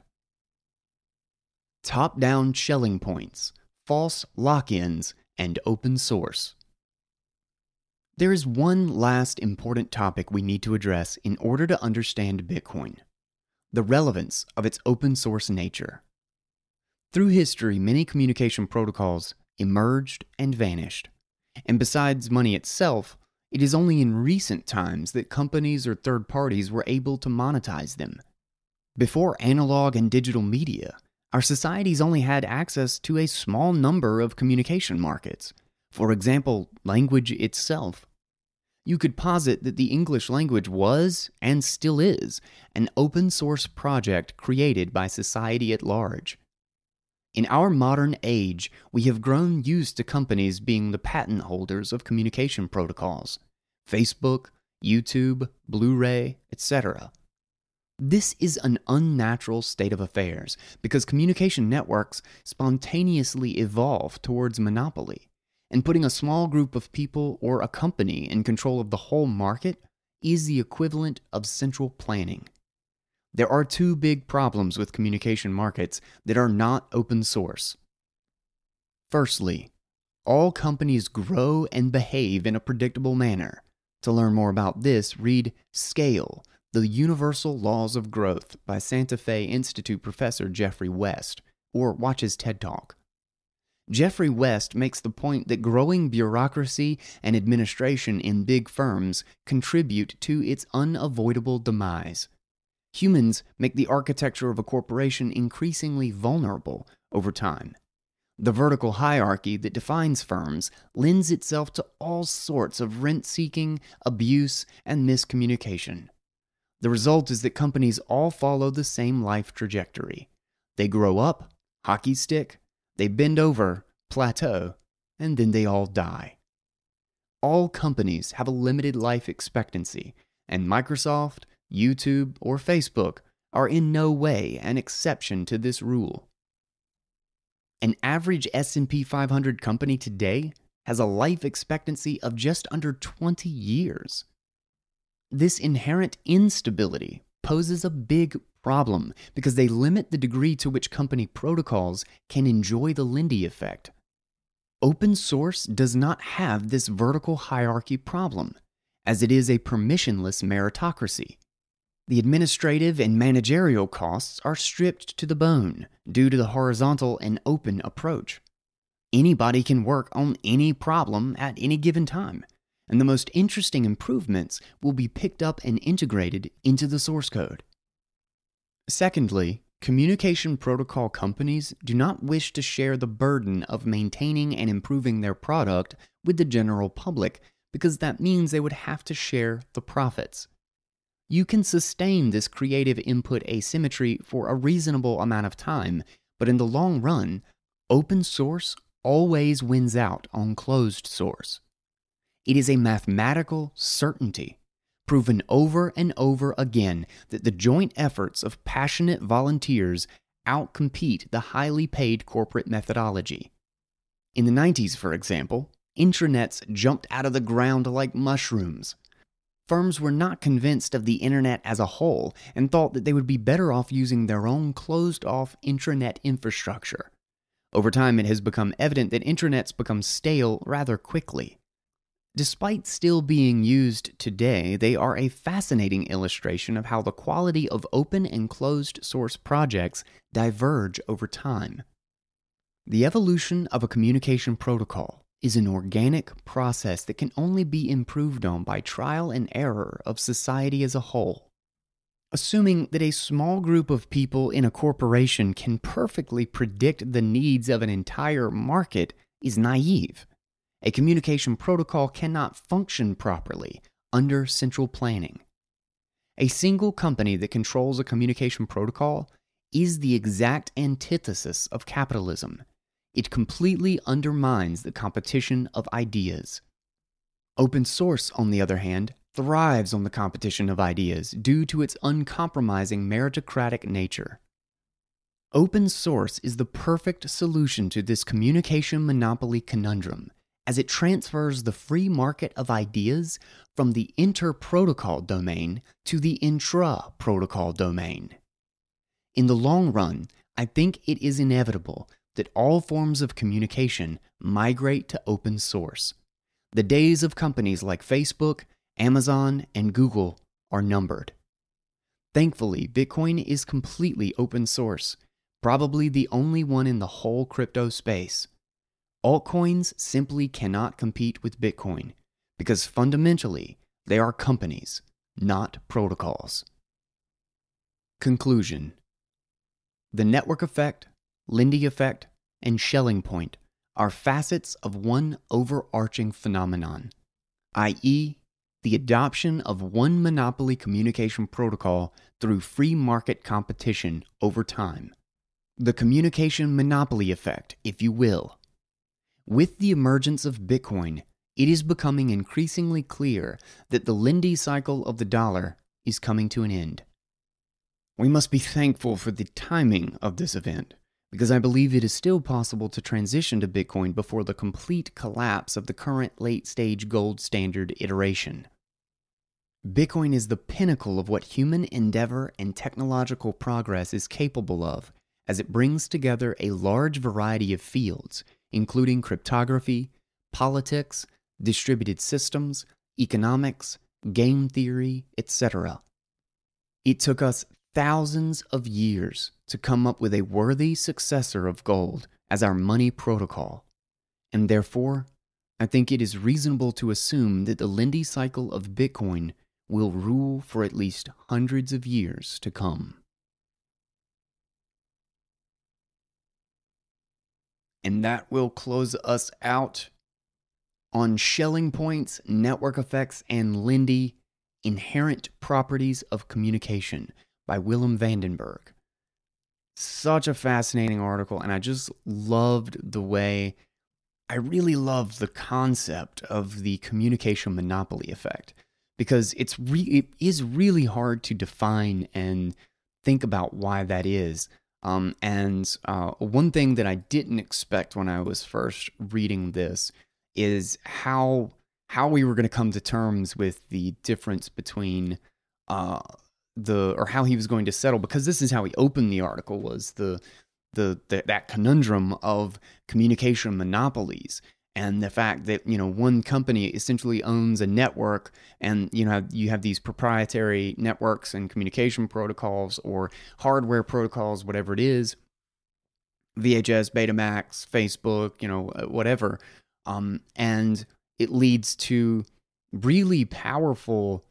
Top-down shelling points, false lock-ins, and open source. There is one last important topic we need to address in order to understand Bitcoin: the relevance of its open source nature. Through history, many communication protocols emerged and vanished. And besides money itself, it is only in recent times that companies or third parties were able to monetize them. Before analog and digital media, our societies only had access to a small number of communication markets. For example, language itself. You could posit that the English language was, and still is, an open source project created by society at large. In our modern age, we have grown used to companies being the patent holders of communication protocols: Facebook, YouTube, Blu-ray, etc. This is an unnatural state of affairs because communication networks spontaneously evolve towards monopoly, and putting a small group of people or a company in control of the whole market is the equivalent of central planning. There are 2 big problems with communication markets that are not open source. Firstly, all companies grow and behave in a predictable manner. To learn more about this, read Scale: The Universal Laws of Growth by Santa Fe Institute professor Jeffrey West, or watch his TED Talk. Jeffrey West makes the point that growing bureaucracy and administration in big firms contribute to its unavoidable demise. Humans make the architecture of a corporation increasingly vulnerable over time. The vertical hierarchy that defines firms lends itself to all sorts of rent seeking, abuse, and miscommunication. The result is that companies all follow the same life trajectory. They grow up, hockey stick, they bend over, plateau, and then they all die. All companies have a limited life expectancy, and Microsoft, YouTube, or Facebook are in no way an exception to this rule. An average S&P 500 company today has a life expectancy of just under 20 years. This inherent instability poses a big problem because they limit the degree to which company protocols can enjoy the Lindy effect. Open source does not have this vertical hierarchy problem, as it is a permissionless meritocracy. The administrative and managerial costs are stripped to the bone due to the horizontal and open approach. Anybody can work on any problem at any given time, and the most interesting improvements will be picked up and integrated into the source code. Secondly, communication protocol companies do not wish to share the burden of maintaining and improving their product with the general public because that means they would have to share the profits. You can sustain this creative input asymmetry for a reasonable amount of time, but in the long run, open source always wins out on closed source. It is a mathematical certainty, proven over and over again, that the joint efforts of passionate volunteers outcompete the highly paid corporate methodology. In the 90s, for example, intranets jumped out of the ground like mushrooms. Firms were not convinced of the internet as a whole and thought that they would be better off using their own closed-off intranet infrastructure. Over time, it has become evident that intranets become stale rather quickly. Despite still being used today, they are a fascinating illustration of how the quality of open and closed source projects diverge over time. The evolution of a communication protocol is an organic process that can only be improved on by trial and error of society as a whole. Assuming that a small group of people in a corporation can perfectly predict the needs of an entire market is naive. A communication protocol cannot function properly under central planning. A single company that controls a communication protocol is the exact antithesis of capitalism. It completely undermines the competition of ideas. Open source, on the other hand, thrives on the competition of ideas due to its uncompromising meritocratic nature. Open source is the perfect solution to this communication monopoly conundrum, as it transfers the free market of ideas from the inter-protocol domain to the intra-protocol domain. In the long run, I think it is inevitable that all forms of communication migrate to open source. The days of companies like Facebook, Amazon, and Google are numbered. Thankfully, Bitcoin is completely open source, probably the only one in the whole crypto space. Altcoins simply cannot compete with Bitcoin because fundamentally they are companies, not protocols. Conclusion: the network effect, Lindy effect, and Schelling-Point are facets of one overarching phenomenon, i.e., the adoption of one monopoly communication protocol through free market competition over time. The communication monopoly effect, if you will. With the emergence of Bitcoin, it is becoming increasingly clear that the Lindy cycle of the dollar is coming to an end. We must be thankful for the timing of this event, because I believe it is still possible to transition to Bitcoin before the complete collapse of the current late-stage gold standard iteration. Bitcoin is the pinnacle of what human endeavor and technological progress is capable of, as it brings together a large variety of fields, including cryptography, politics, distributed systems, economics, game theory, etc. It took us thousands of years to come up with a worthy successor of gold as our money protocol, and therefore, I think it is reasonable to assume that the Lindy cycle of Bitcoin will rule for at least hundreds of years to come. And that will close us out on Shelling Points, Network Effects, and Lindy, Inherent Properties of Communication by Willem Vandenberg. Such a fascinating article, and I just loved the way, I really loved the concept of the communication monopoly effect, because it is really hard to define and think about why that is. One thing that I didn't expect when I was first reading this is how we were going to come to terms with the difference between or how he was going to settle, because this is how he opened the article, was that conundrum of communication monopolies, and the fact that, one company essentially owns a network, and you have these proprietary networks and communication protocols or hardware protocols, whatever it is, VHS, Betamax, Facebook, whatever, and it leads to really powerful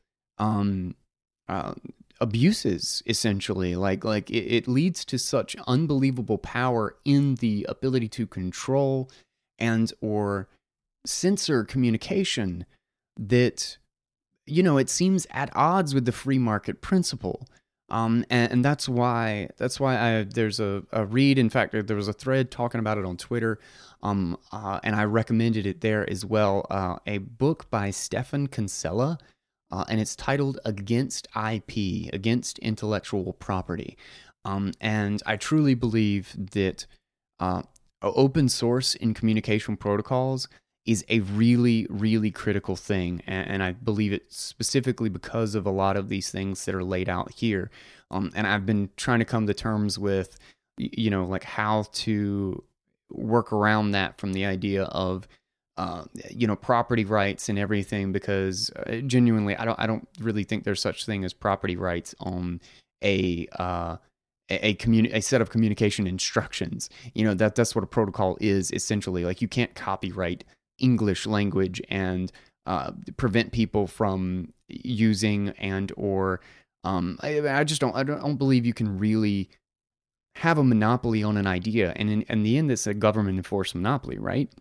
abuses, essentially. Like it leads to such unbelievable power in the ability to control and or censor communication that, it seems at odds with the free market principle. And that's why there's a read. In fact, there was a thread talking about it on Twitter, and I recommended it there as well. A book by Stefan Kinsella, and it's titled "Against IP," Against Intellectual Property. And I truly believe that open source in communication protocols is a really, really critical thing. And I believe it specifically because of a lot of these things that are laid out here. And I've been trying to come to terms with, like how to work around that from the idea of, property rights and everything, because genuinely, I don't really think there's such thing as property rights on a set of communication instructions. That's what a protocol is essentially. Like, you can't copyright English language and prevent people from using and or I just don't believe you can really have a monopoly on an idea, and in the end, it's a government enforced monopoly, right?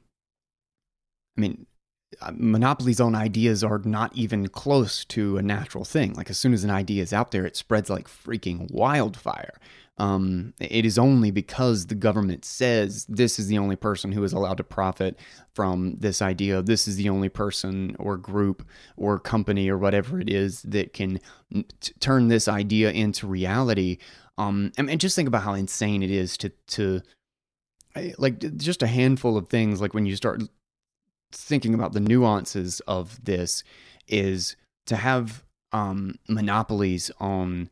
I mean, monopolies on ideas are not even close to a natural thing. Like, as soon as an idea is out there, it spreads like freaking wildfire. It is only because the government says this is the only person who is allowed to profit from this idea. This is the only person or group or company or whatever it is that can turn this idea into reality. And just think about how insane it is to like just a handful of things. Like, when you start thinking about the nuances of this, is to have monopolies on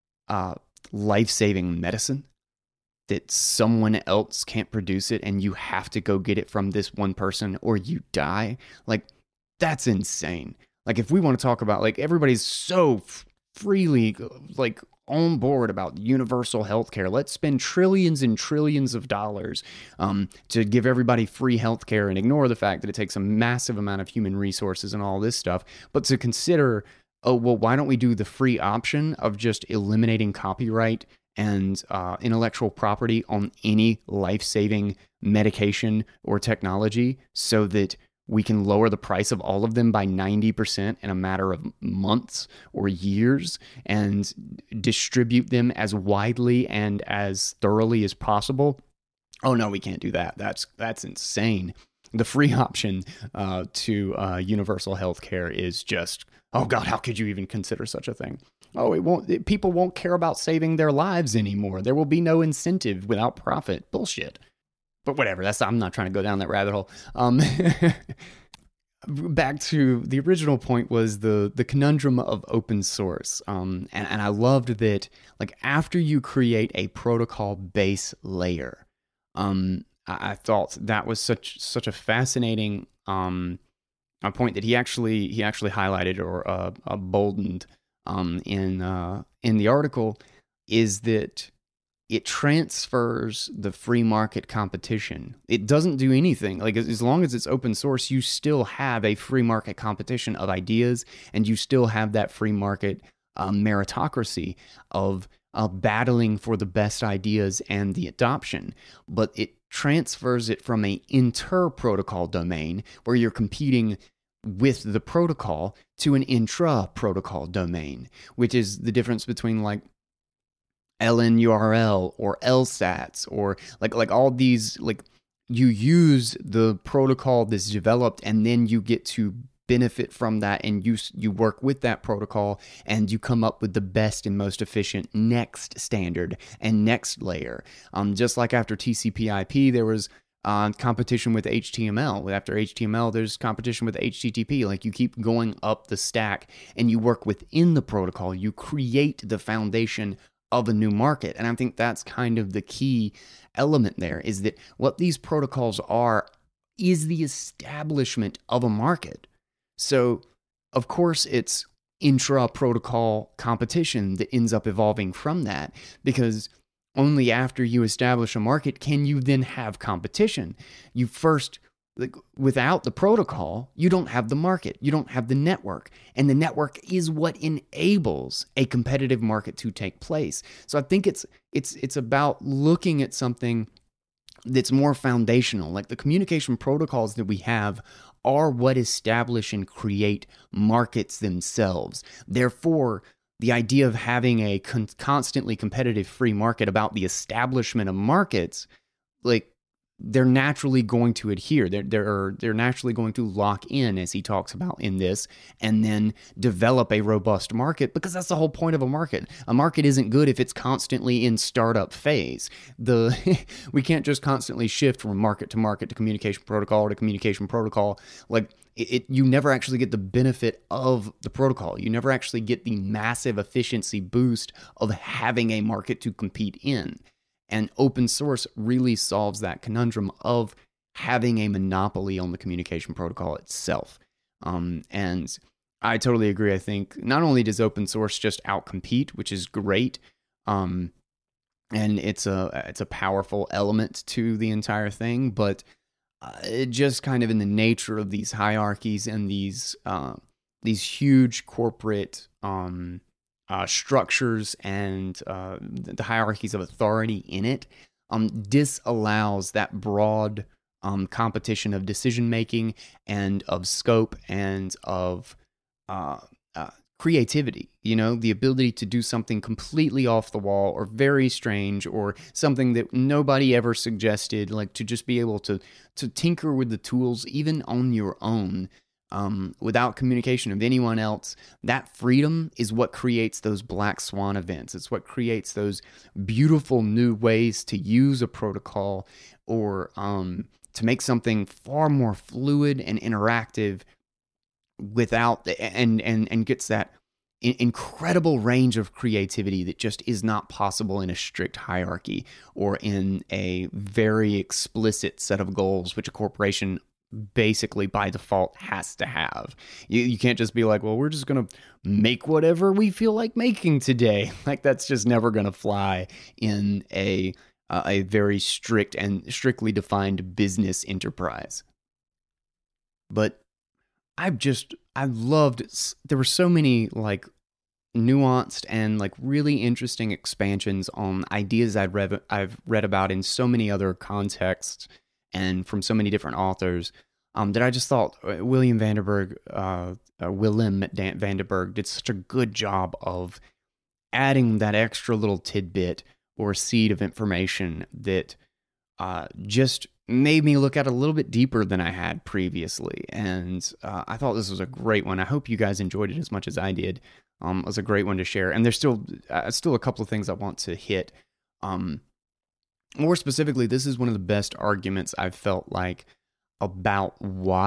life-saving medicine, that someone else can't produce it and you have to go get it from this one person or you die. Like, that's insane. Like, if we want to talk about, like, everybody's so freely like on board about universal healthcare. Let's spend trillions and trillions of dollars to give everybody free healthcare and ignore the fact that it takes a massive amount of human resources and all this stuff. But to consider, oh, well, why don't we do the free option of just eliminating copyright and intellectual property on any life-saving medication or technology, so that we can lower the price of all of them by 90% in a matter of months or years, and distribute them as widely and as thoroughly as possible? Oh no, we can't do that. That's insane. The free option to universal health care is just, oh God, how could you even consider such a thing? Oh, people won't care about saving their lives anymore. There will be no incentive without profit. Bullshit. But whatever, I'm not trying to go down that rabbit hole. Back to the original point, was the conundrum of open source. And I loved that, like, after you create a protocol base layer, I thought that was such a fascinating a point that he actually highlighted or boldened in the article, is that it transfers the free market competition. It doesn't do anything. Like, as long as it's open source, you still have a free market competition of ideas, and you still have that free market meritocracy of battling for the best ideas and the adoption. But it transfers it from a inter-protocol domain where you're competing with the protocol to an intra-protocol domain, which is the difference between like LNURL or LSATs or like all these, like you use the protocol that's developed and then you get to benefit from that, and you work with that protocol and you come up with the best and most efficient next standard and next layer. Just like after TCP/IP, there was competition with HTML. After HTML, there's competition with HTTP. Like you keep going up the stack and you work within the protocol. You create the foundation of a new market. And I think that's kind of the key element there, is that what these protocols are is the establishment of a market. So, of course, it's intra-protocol competition that ends up evolving from that, because only after you establish a market can you then have competition. You first, like, without the protocol, you don't have the market, you don't have the network, and the network is what enables a competitive market to take place. So I think it's about looking at something that's more foundational. Like the communication protocols that we have are what establish and create markets themselves. Therefore, the idea of having a constantly competitive free market about the establishment of markets, like they're naturally going to adhere. They're naturally going to lock in, as he talks about in this, and then develop a robust market, because that's the whole point of a market. A market isn't good if it's constantly in startup phase. We can't just constantly shift from market to communication protocol to communication protocol. Like you never actually get the benefit of the protocol. You never actually get the massive efficiency boost of having a market to compete in. And open source really solves that conundrum of having a monopoly on the communication protocol itself. And I totally agree. I think not only does open source just outcompete, which is great, and it's a powerful element to the entire thing, but it just kind of in the nature of these hierarchies and these huge corporate structures and the hierarchies of authority in it, disallows that broad competition of decision making and of scope and of creativity. You know, the ability to do something completely off the wall or very strange or something that nobody ever suggested, like to just be able to tinker with the tools even on your own. Without communication of anyone else. That freedom is what creates those black swan events. It's what creates those beautiful new ways to use a protocol or to make something far more fluid and interactive without and gets that incredible range of creativity that just is not possible in a strict hierarchy or in a very explicit set of goals, which a corporation basically by default has to have. You can't just be like, well, we're just going to make whatever we feel like making today. Like that's just never going to fly in a very strict and strictly defined business enterprise. But there were so many like nuanced and like really interesting expansions on ideas I've read about in so many other contexts and from so many different authors, that I just thought Willem Vandenberg did such a good job of adding that extra little tidbit or seed of information that just made me look at it a little bit deeper than I had previously. And I thought this was a great one. I hope you guys enjoyed it as much as I did. It was a great one to share. And there's still a couple of things I want to hit. More specifically, this is one of the best arguments I've felt like about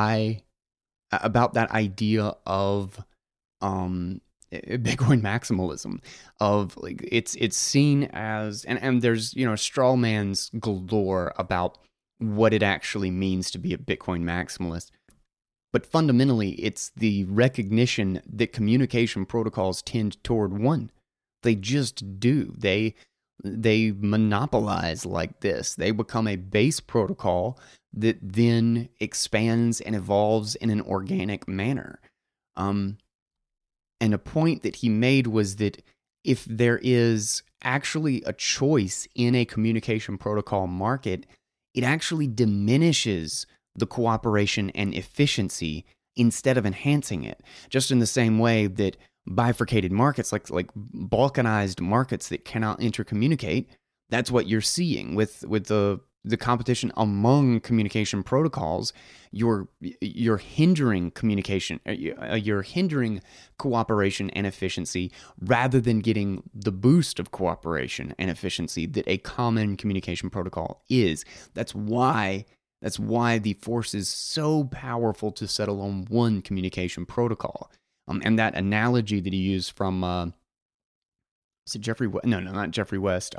that idea of Bitcoin maximalism, of like it's seen as, and there's, you know, straw man's galore about what it actually means to be a Bitcoin maximalist. But fundamentally, it's the recognition that communication protocols tend toward one. They just do. They monopolize like this. They become a base protocol that then expands and evolves in an organic manner. And a point that he made was that if there is actually a choice in a communication protocol market, it actually diminishes the cooperation and efficiency instead of enhancing it. Just in the same way that bifurcated markets, like balkanized markets that cannot intercommunicate, that's what you're seeing with the competition among communication protocols. You're hindering communication, you're hindering cooperation and efficiency rather than getting the boost of cooperation and efficiency that a common communication protocol is. That's why the force is so powerful to settle on one communication protocol. And that analogy that he used from is it Jeffrey West? No, not Jeffrey West.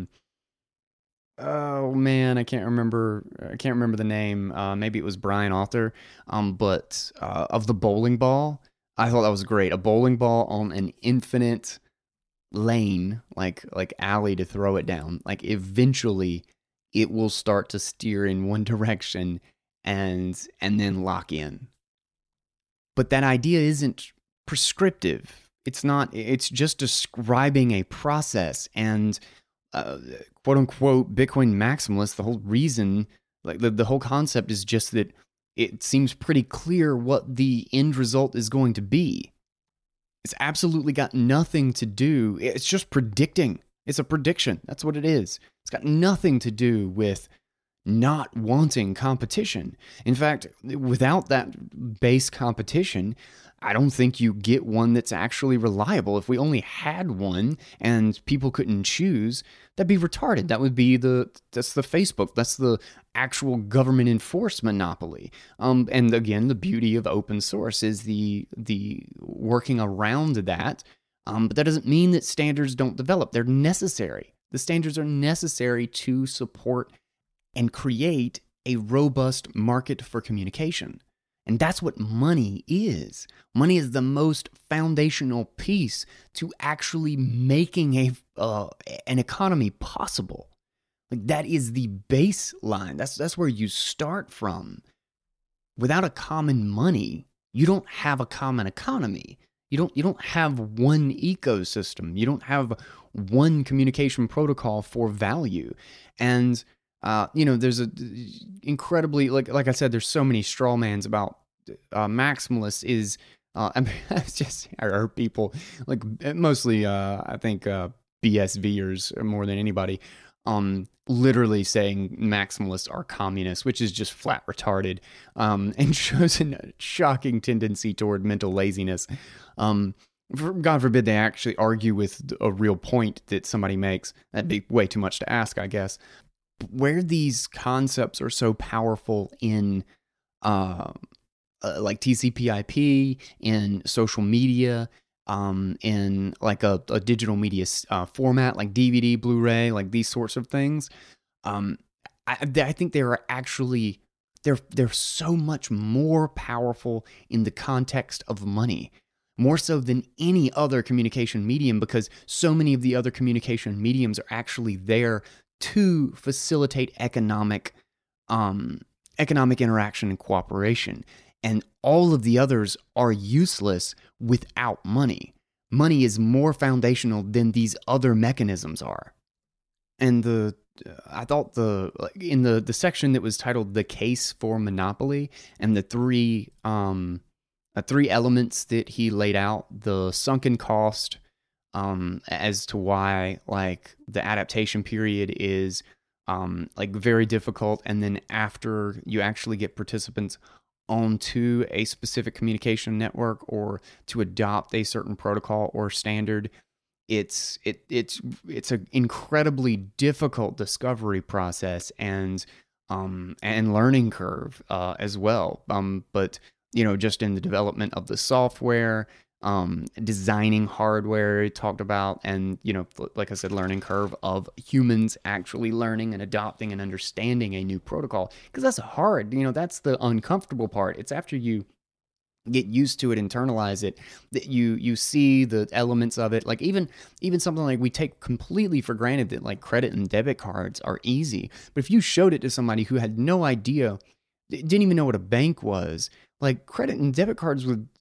Oh man, I can't remember the name. Maybe it was Brian Author. But of the bowling ball, I thought that was great. A bowling ball on an infinite lane, like alley to throw it down. Like eventually, it will start to steer in one direction and then lock in. But that idea isn't prescriptive. It's not. It's just describing a process. And quote unquote Bitcoin maximalists, the whole reason, like the whole concept is just that it seems pretty clear what the end result is going to be. It's absolutely got nothing to do. It's just predicting. It's a prediction. That's what it is. It's got nothing to do with not wanting competition. In fact, without that base competition, I don't think you get one that's actually reliable. If we only had one and people couldn't choose, that'd be retarded. That would be that's the Facebook. That's the actual government enforced monopoly. And again, the beauty of open source is the working around that. But that doesn't mean that standards don't develop. They're necessary. The standards are necessary to support and create a robust market for communication. And that's what money is. Money is the most foundational piece to actually making an economy possible. Like that is the baseline. That's where you start from. Without a common money, you don't have a common economy. You don't have one ecosystem. You don't have one communication protocol for value. And there's a incredibly, like I said, there's so many strawmans about maximalists is, I mean, I heard people, like mostly, I think, BSVers more than anybody, literally saying maximalists are communists, which is just flat retarded, and shows a shocking tendency toward mental laziness. God forbid they actually argue with a real point that somebody makes. That'd be way too much to ask, I guess. Where these concepts are so powerful in like TCP/IP, in social media, in like a digital media format like DVD, Blu-ray, like these sorts of things, I think they are actually they're so much more powerful in the context of money, more so than any other communication medium, because so many of the other communication mediums are actually there to facilitate economic interaction and cooperation. And all of the others are useless without money. Money is more foundational than these other mechanisms are. And I thought in the section that was titled "The Case for Monopoly" and the three elements that he laid out, the sunken cost, as to why like the adaptation period is like very difficult, and then after you actually get participants onto a specific communication network or to adopt a certain protocol or standard, it's an incredibly difficult discovery process and learning curve as well. But just in the development of the software, designing hardware, it talked about, and like I said, learning curve of humans actually learning and adopting and understanding a new protocol, because that's hard. That's the uncomfortable part. It's after you get used to it, internalize it, that you see the elements of it. Like even something like we take completely for granted that like credit and debit cards are easy, but if you showed it to somebody who had no idea, didn't even know what a bank was, like credit and debit cards would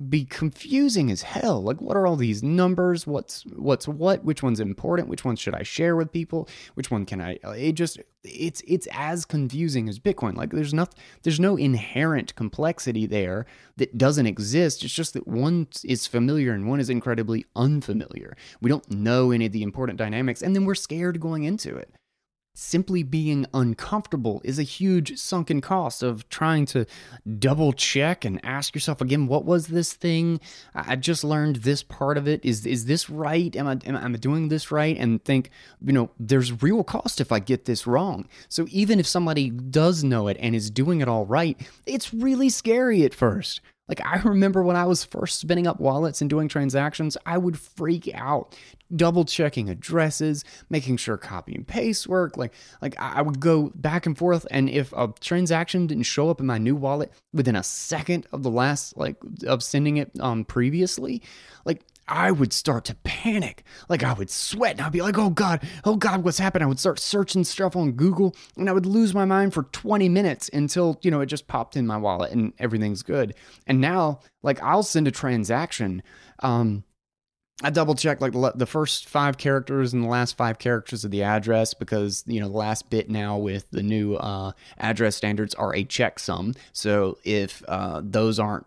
be confusing as hell. Like, what are all these numbers? What's what? Which one's important? Which one should I share with people? Which one can I? It's as confusing as Bitcoin. Like, there's no inherent complexity there that doesn't exist. It's just that one is familiar and one is incredibly unfamiliar. We don't know any of the important dynamics, and then we're scared going into it. Simply being uncomfortable is a huge sunken cost of trying to double check and ask yourself again, what was this thing? I just learned this part of it. Is this right? Am I doing this right? And think, there's real cost if I get this wrong. So even if somebody does know it and is doing it all right, it's really scary at first. Like, I remember when I was first spinning up wallets and doing transactions, I would freak out, double checking addresses, making sure copy and paste work. Like I would go back and forth, and if a transaction didn't show up in my new wallet within a second of the last, of sending it previously, I would start to panic. Like, I would sweat and I'd be like, oh God, what's happened? I would start searching stuff on Google, and I would lose my mind for 20 minutes until, it just popped in my wallet and everything's good. And now, I'll send a transaction. I double check the first 5 characters and the last 5 characters of the address, because the last bit now with the new address standards are a checksum. So if those are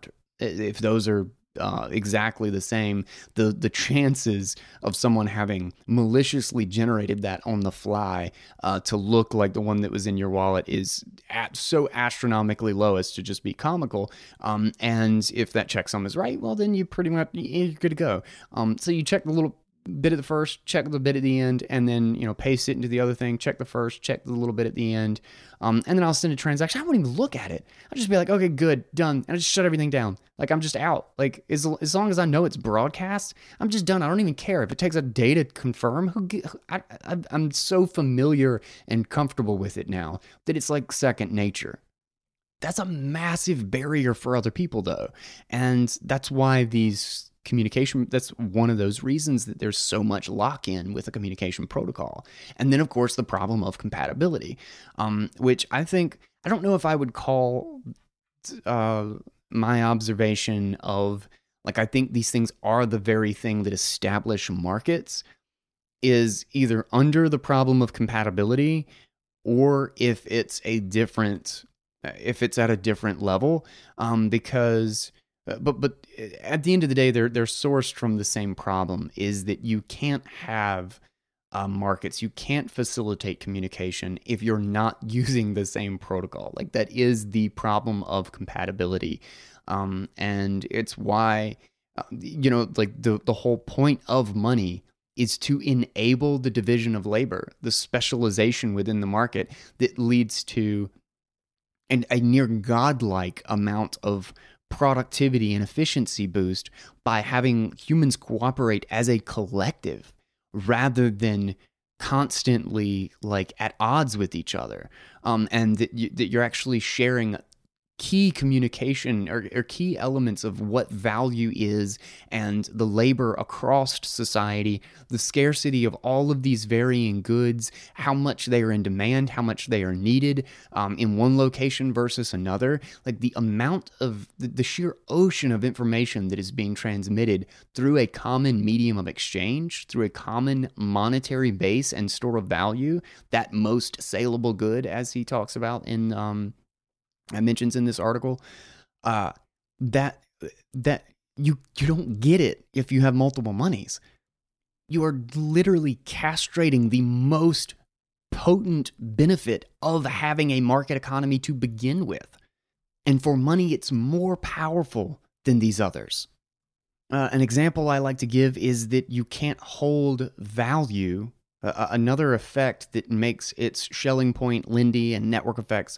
exactly the same, the chances of someone having maliciously generated that on the fly to look like the one that was in your wallet is so astronomically low as to just be comical. And if that checksum is right, well, then you're good to go. So you check the little bit at the first, check the bit at the end, and then paste it into the other thing, check the first, check the little bit at the end, and then I'll send a transaction. I won't even look at it. I'll just be like, okay, good, done, and I just shut everything down. I'm just out. As long as I know it's broadcast, I'm just done. I don't even care if it takes a day to confirm. I'm so familiar and comfortable with it now that it's like second nature. That's a massive barrier for other people, though, and that's why that's one of those reasons that there's so much lock-in with a communication protocol. And then, of course, the problem of compatibility, which I don't know if I would call my observation of, I think these things are the very thing that establish markets, is either under the problem of compatibility, or if it's at a different level, because... But at the end of the day, they're sourced from the same problem, is that you can't have markets, you can't facilitate communication if you're not using the same protocol. That is the problem of compatibility. And it's why, the whole point of money is to enable the division of labor, the specialization within the market that leads to a near godlike amount of productivity and efficiency boost by having humans cooperate as a collective rather than constantly at odds with each other, and that you're actually sharing key communication or key elements of what value is, and the labor across society, the scarcity of all of these varying goods, how much they are in demand, how much they are needed in one location versus another. The amount of the sheer ocean of information that is being transmitted through a common medium of exchange, through a common monetary base and store of value, that most saleable good, as he talks about in I mentions in this article, that you don't get it if you have multiple monies. You are literally castrating the most potent benefit of having a market economy to begin with. And for money, it's more powerful than these others. An example I like to give is that you can't hold value. Another effect that makes its Schelling point, Lindy, and network effects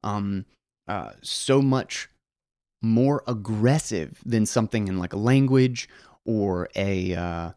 so much more aggressive than something in a language or a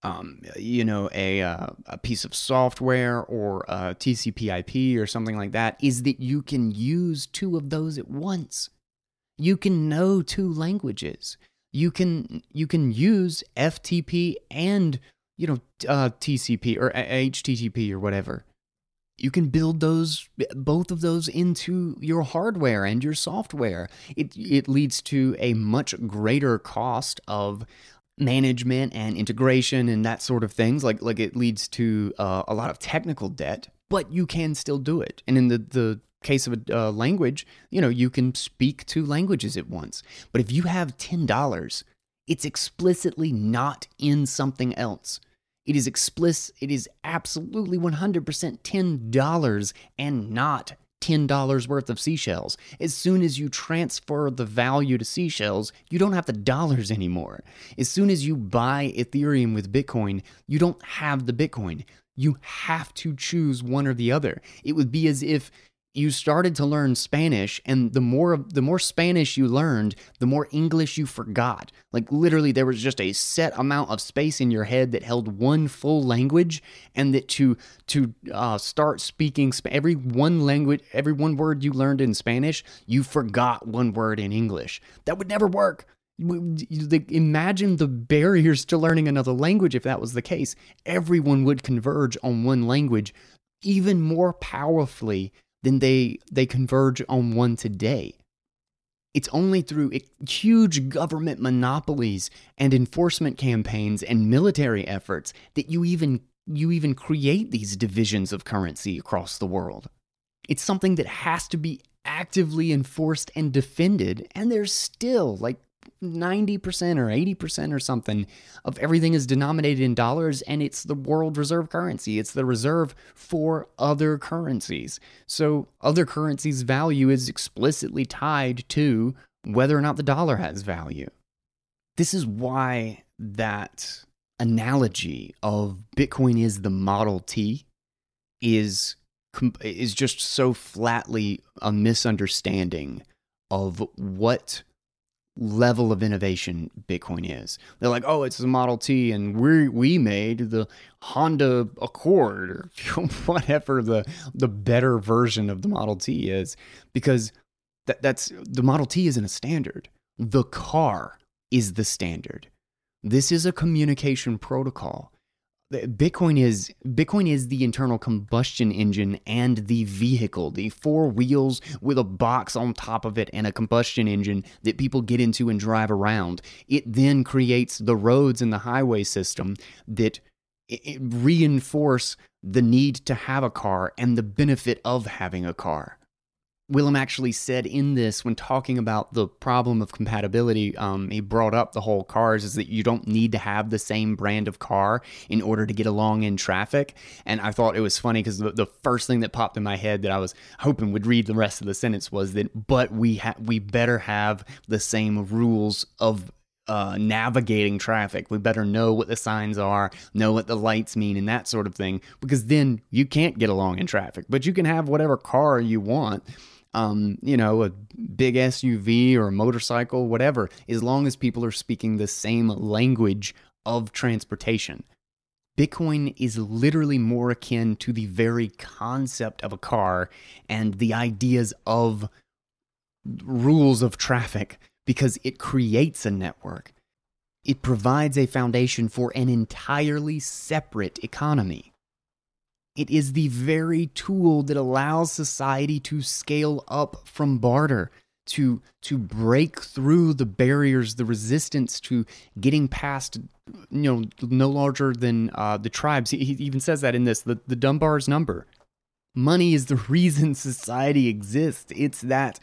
piece of software or a TCP/IP or something like that, is that you can use 2 of those at once. You can know 2 languages. You can use FTP and TCP or HTTP or whatever. You can build those, both of those, into your hardware and your software. It leads to a much greater cost of management and integration and that sort of things. Like it leads to a lot of technical debt, but you can still do it. And in the case of a language, you can speak two languages at once. But if you have $10, it's explicitly not in something else. It is explicit. It is absolutely 100% $10 and not $10 worth of seashells. As soon as you transfer the value to seashells, you don't have the dollars anymore. As soon as you buy Ethereum with Bitcoin, you don't have the Bitcoin. You have to choose one or the other. It would be as if you started to learn Spanish, and the more Spanish you learned, the more English you forgot. Like literally, there was just a set amount of space in your head that held one full language, and that to start speaking every one word you learned in Spanish, you forgot one word in English. That would never work. Imagine the barriers to learning another language if that was the case. Everyone would converge on one language even more powerfully than they converge on one today. It's only through huge government monopolies and enforcement campaigns and military efforts that you even create these divisions of currency across the world. It's something that has to be actively enforced and defended, and there's still like 90% or 80% or something of everything is denominated in dollars, and it's the world reserve currency. It's the reserve for other currencies. So other currencies' value is explicitly tied to whether or not the dollar has value. This is why that analogy of Bitcoin is the Model T is just so flatly a misunderstanding of what level of innovation Bitcoin is. They're like, oh, it's the Model T, and we made the Honda Accord, or whatever the better version of the Model T is, because that's the Model T isn't a standard. The car is the standard. This is a communication protocol. Bitcoin is the internal combustion engine and the vehicle, the four wheels with a box on top of it and a combustion engine that people get into and drive around. It then creates the roads and the highway system that reinforce the need to have a car and the benefit of having a car. Willem actually said in this, when talking about the problem of compatibility, he brought up the whole cars, is that you don't need to have the same brand of car in order to get along in traffic. And I thought it was funny because the first thing that popped in my head that I was hoping would read the rest of the sentence was that, but we better have the same rules of navigating traffic. We better know what the signs are, know what the lights mean, and that sort of thing, because then you can't get along in traffic. But you can have whatever car you want. A big SUV or a motorcycle, whatever, as long as people are speaking the same language of transportation. Bitcoin is literally more akin to the very concept of a car and the ideas of rules of traffic, because it creates a network. It provides a foundation for an entirely separate economy. It is the very tool that allows society to scale up from barter, to break through the barriers, the resistance to getting past, no larger than the tribes. He even says that in this, the Dunbar's number. Money is the reason society exists. It's that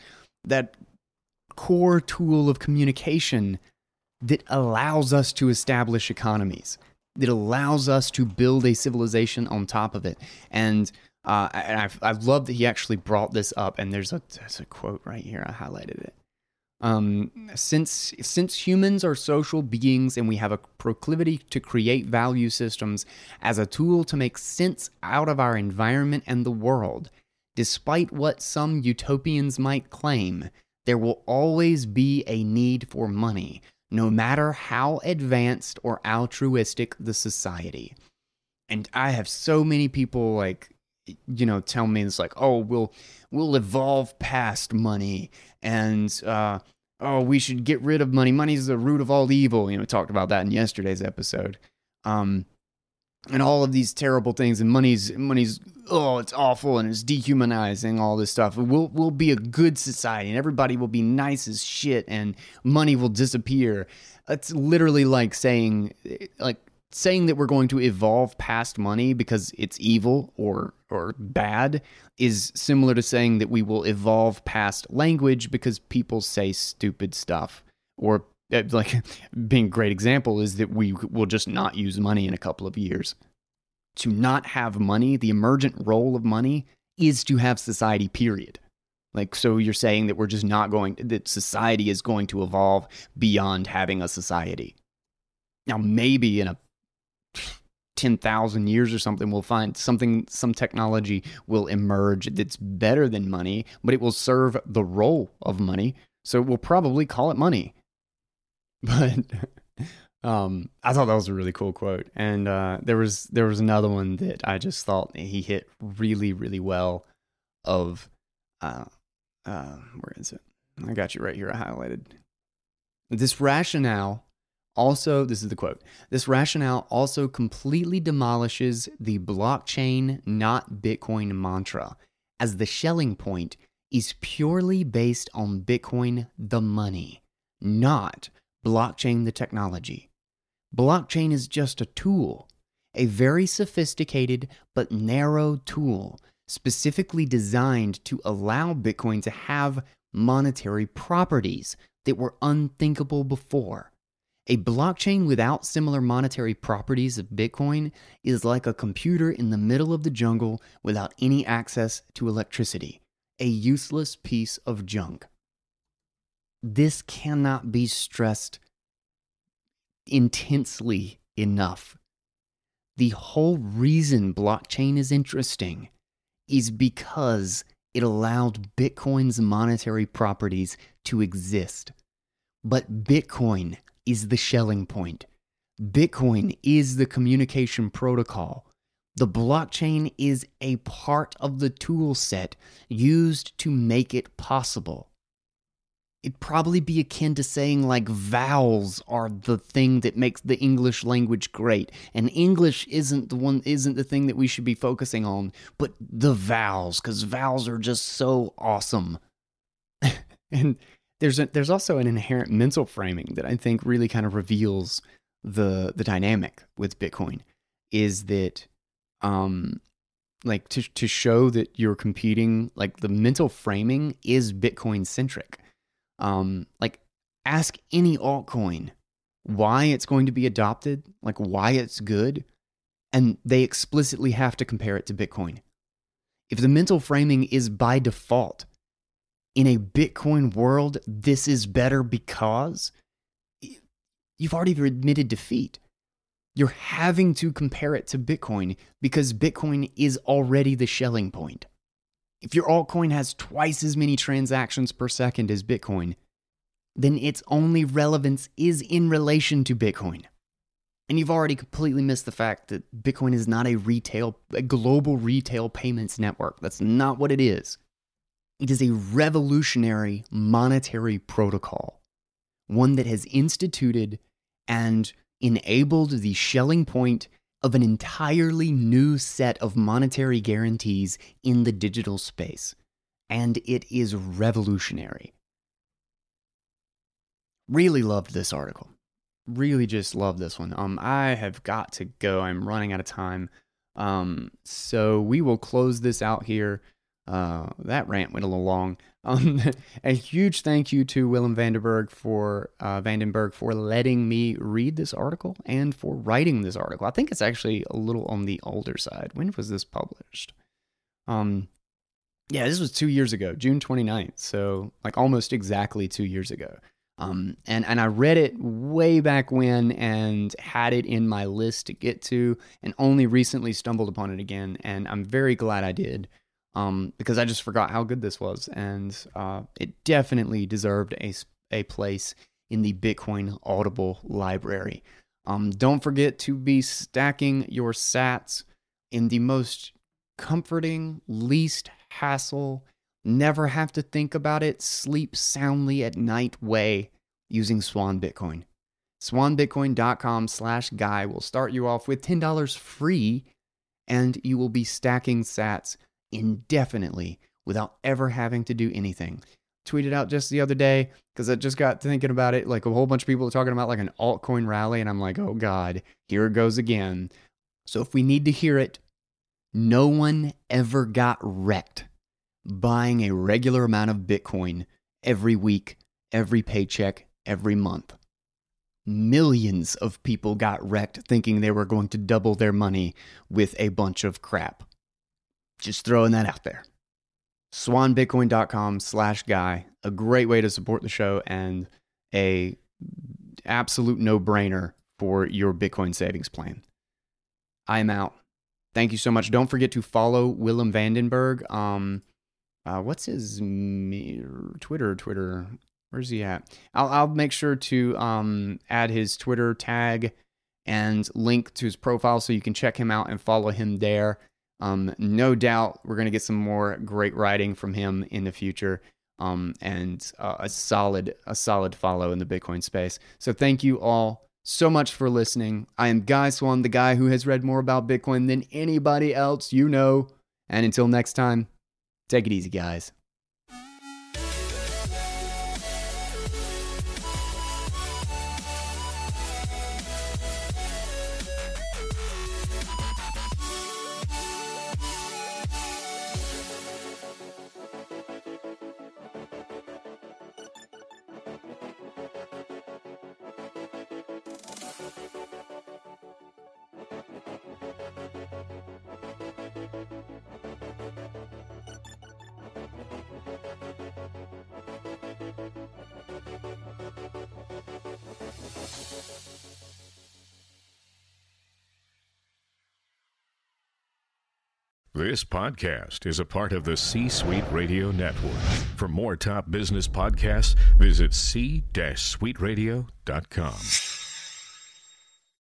core tool of communication that allows us to establish economies, that allows us to build a civilization on top of it. And I love that he actually brought this up, and there's a quote right here. I highlighted it. Since humans are social beings and we have a proclivity to create value systems as a tool to make sense out of our environment and the world, despite what some utopians might claim, there will always be a need for money, no matter how advanced or altruistic the society. And I have so many people tell me it's like, oh, we'll evolve past money, and we should get rid of money. Money is the root of all evil. We talked about that in yesterday's episode. and all of these terrible things, and money's oh, it's awful and it's dehumanizing, all this stuff. We'll be a good society and everybody will be nice as shit and money will disappear. It's literally like saying that we're going to evolve past money because it's evil or bad is similar to saying that we will evolve past language because people say stupid stuff. Or like being a great example is that we will just not use money in a couple of years. To not have money, the emergent role of money is to have society, period. Like, so you're saying that we're just not that society is going to evolve beyond having a society. Now, maybe in a 10,000 years or something, we'll find some technology will emerge that's better than money, but it will serve the role of money. So we'll probably call it money. But I thought that was a really cool quote. And there was another one that I just thought he hit really, really well of, where is it? I got you right here. I highlighted. This is the quote. This rationale also completely demolishes the blockchain, not Bitcoin mantra, as the Schelling point is purely based on Bitcoin, the money, not blockchain, the technology. Blockchain is just a tool, a very sophisticated but narrow tool, specifically designed to allow Bitcoin to have monetary properties that were unthinkable before. A blockchain without similar monetary properties of Bitcoin is like a computer in the middle of the jungle without any access to electricity, a useless piece of junk. This cannot be stressed intensely enough. The whole reason blockchain is interesting is because it allowed Bitcoin's monetary properties to exist. But Bitcoin is the Schelling point. Bitcoin is the communication protocol. The blockchain is a part of the tool set used to make it possible. It'd probably be akin to saying like vowels are the thing that makes the English language great, and English isn't the thing that we should be focusing on, but the vowels, because vowels are just so awesome. And there's also an inherent mental framing that I think really kind of reveals the dynamic with Bitcoin, is that like to show that you're competing, like the mental framing is Bitcoin centric. Like ask any altcoin why it's going to be adopted, like why it's good, and they explicitly have to compare it to Bitcoin. If the mental framing is by default, in a Bitcoin world, this is better because you've already admitted defeat. You're having to compare it to Bitcoin because Bitcoin is already the Schelling point. If your altcoin has twice as many transactions per second as Bitcoin, then its only relevance is in relation to Bitcoin. And you've already completely missed the fact that Bitcoin is not a global retail payments network. That's not what it is. It is a revolutionary monetary protocol, one that has instituted and enabled the Schelling point of an entirely new set of monetary guarantees in the digital space. And it is revolutionary. Really loved this article. Really just love this one. I have got to go. I'm running out of time. So we will close this out here. That rant went a little long. A huge thank you to Willem Vandenberg for letting me read this article and for writing this article. I think it's actually a little on the older side. When was this published? Yeah, this was 2 years ago, June 29th. So like almost exactly 2 years ago. And I read it way back when and had it in my list to get to, and only recently stumbled upon it again. And I'm very glad I did. Because I just forgot how good this was, and it definitely deserved a place in the Bitcoin Audible library. Don't forget to be stacking your sats in the most comforting, least hassle, never have to think about it, sleep soundly at night way using Swan Bitcoin. swanbitcoin.com/guy will start you off with $10 free, and you will be stacking sats indefinitely without ever having to do anything. Tweeted out just the other day because I just got thinking about it. Like a whole bunch of people are talking about like an altcoin rally, and I'm like, oh God, here it goes again. So if we need to hear it, no one ever got wrecked buying a regular amount of Bitcoin every week, every paycheck, every month. Millions of people got wrecked thinking they were going to double their money with a bunch of crap. Just throwing that out there. swanbitcoin.com/guy, a great way to support the show and a absolute no-brainer for your Bitcoin savings plan. I'm out. Thank you so much. Don't forget to follow Willem Vandenberg. What's his Twitter? Where's he at? I'll make sure to add his Twitter tag and link to his profile so you can check him out and follow him there. No doubt we're going to get some more great writing from him in the future, and a solid follow in the Bitcoin space. So thank you all so much for listening. I am Guy Swan, the guy who has read more about Bitcoin than anybody else you know. And until next time, take it easy, guys.
This podcast is a part of the C-Suite Radio Network. For more top business podcasts, visit c-suiteradio.com.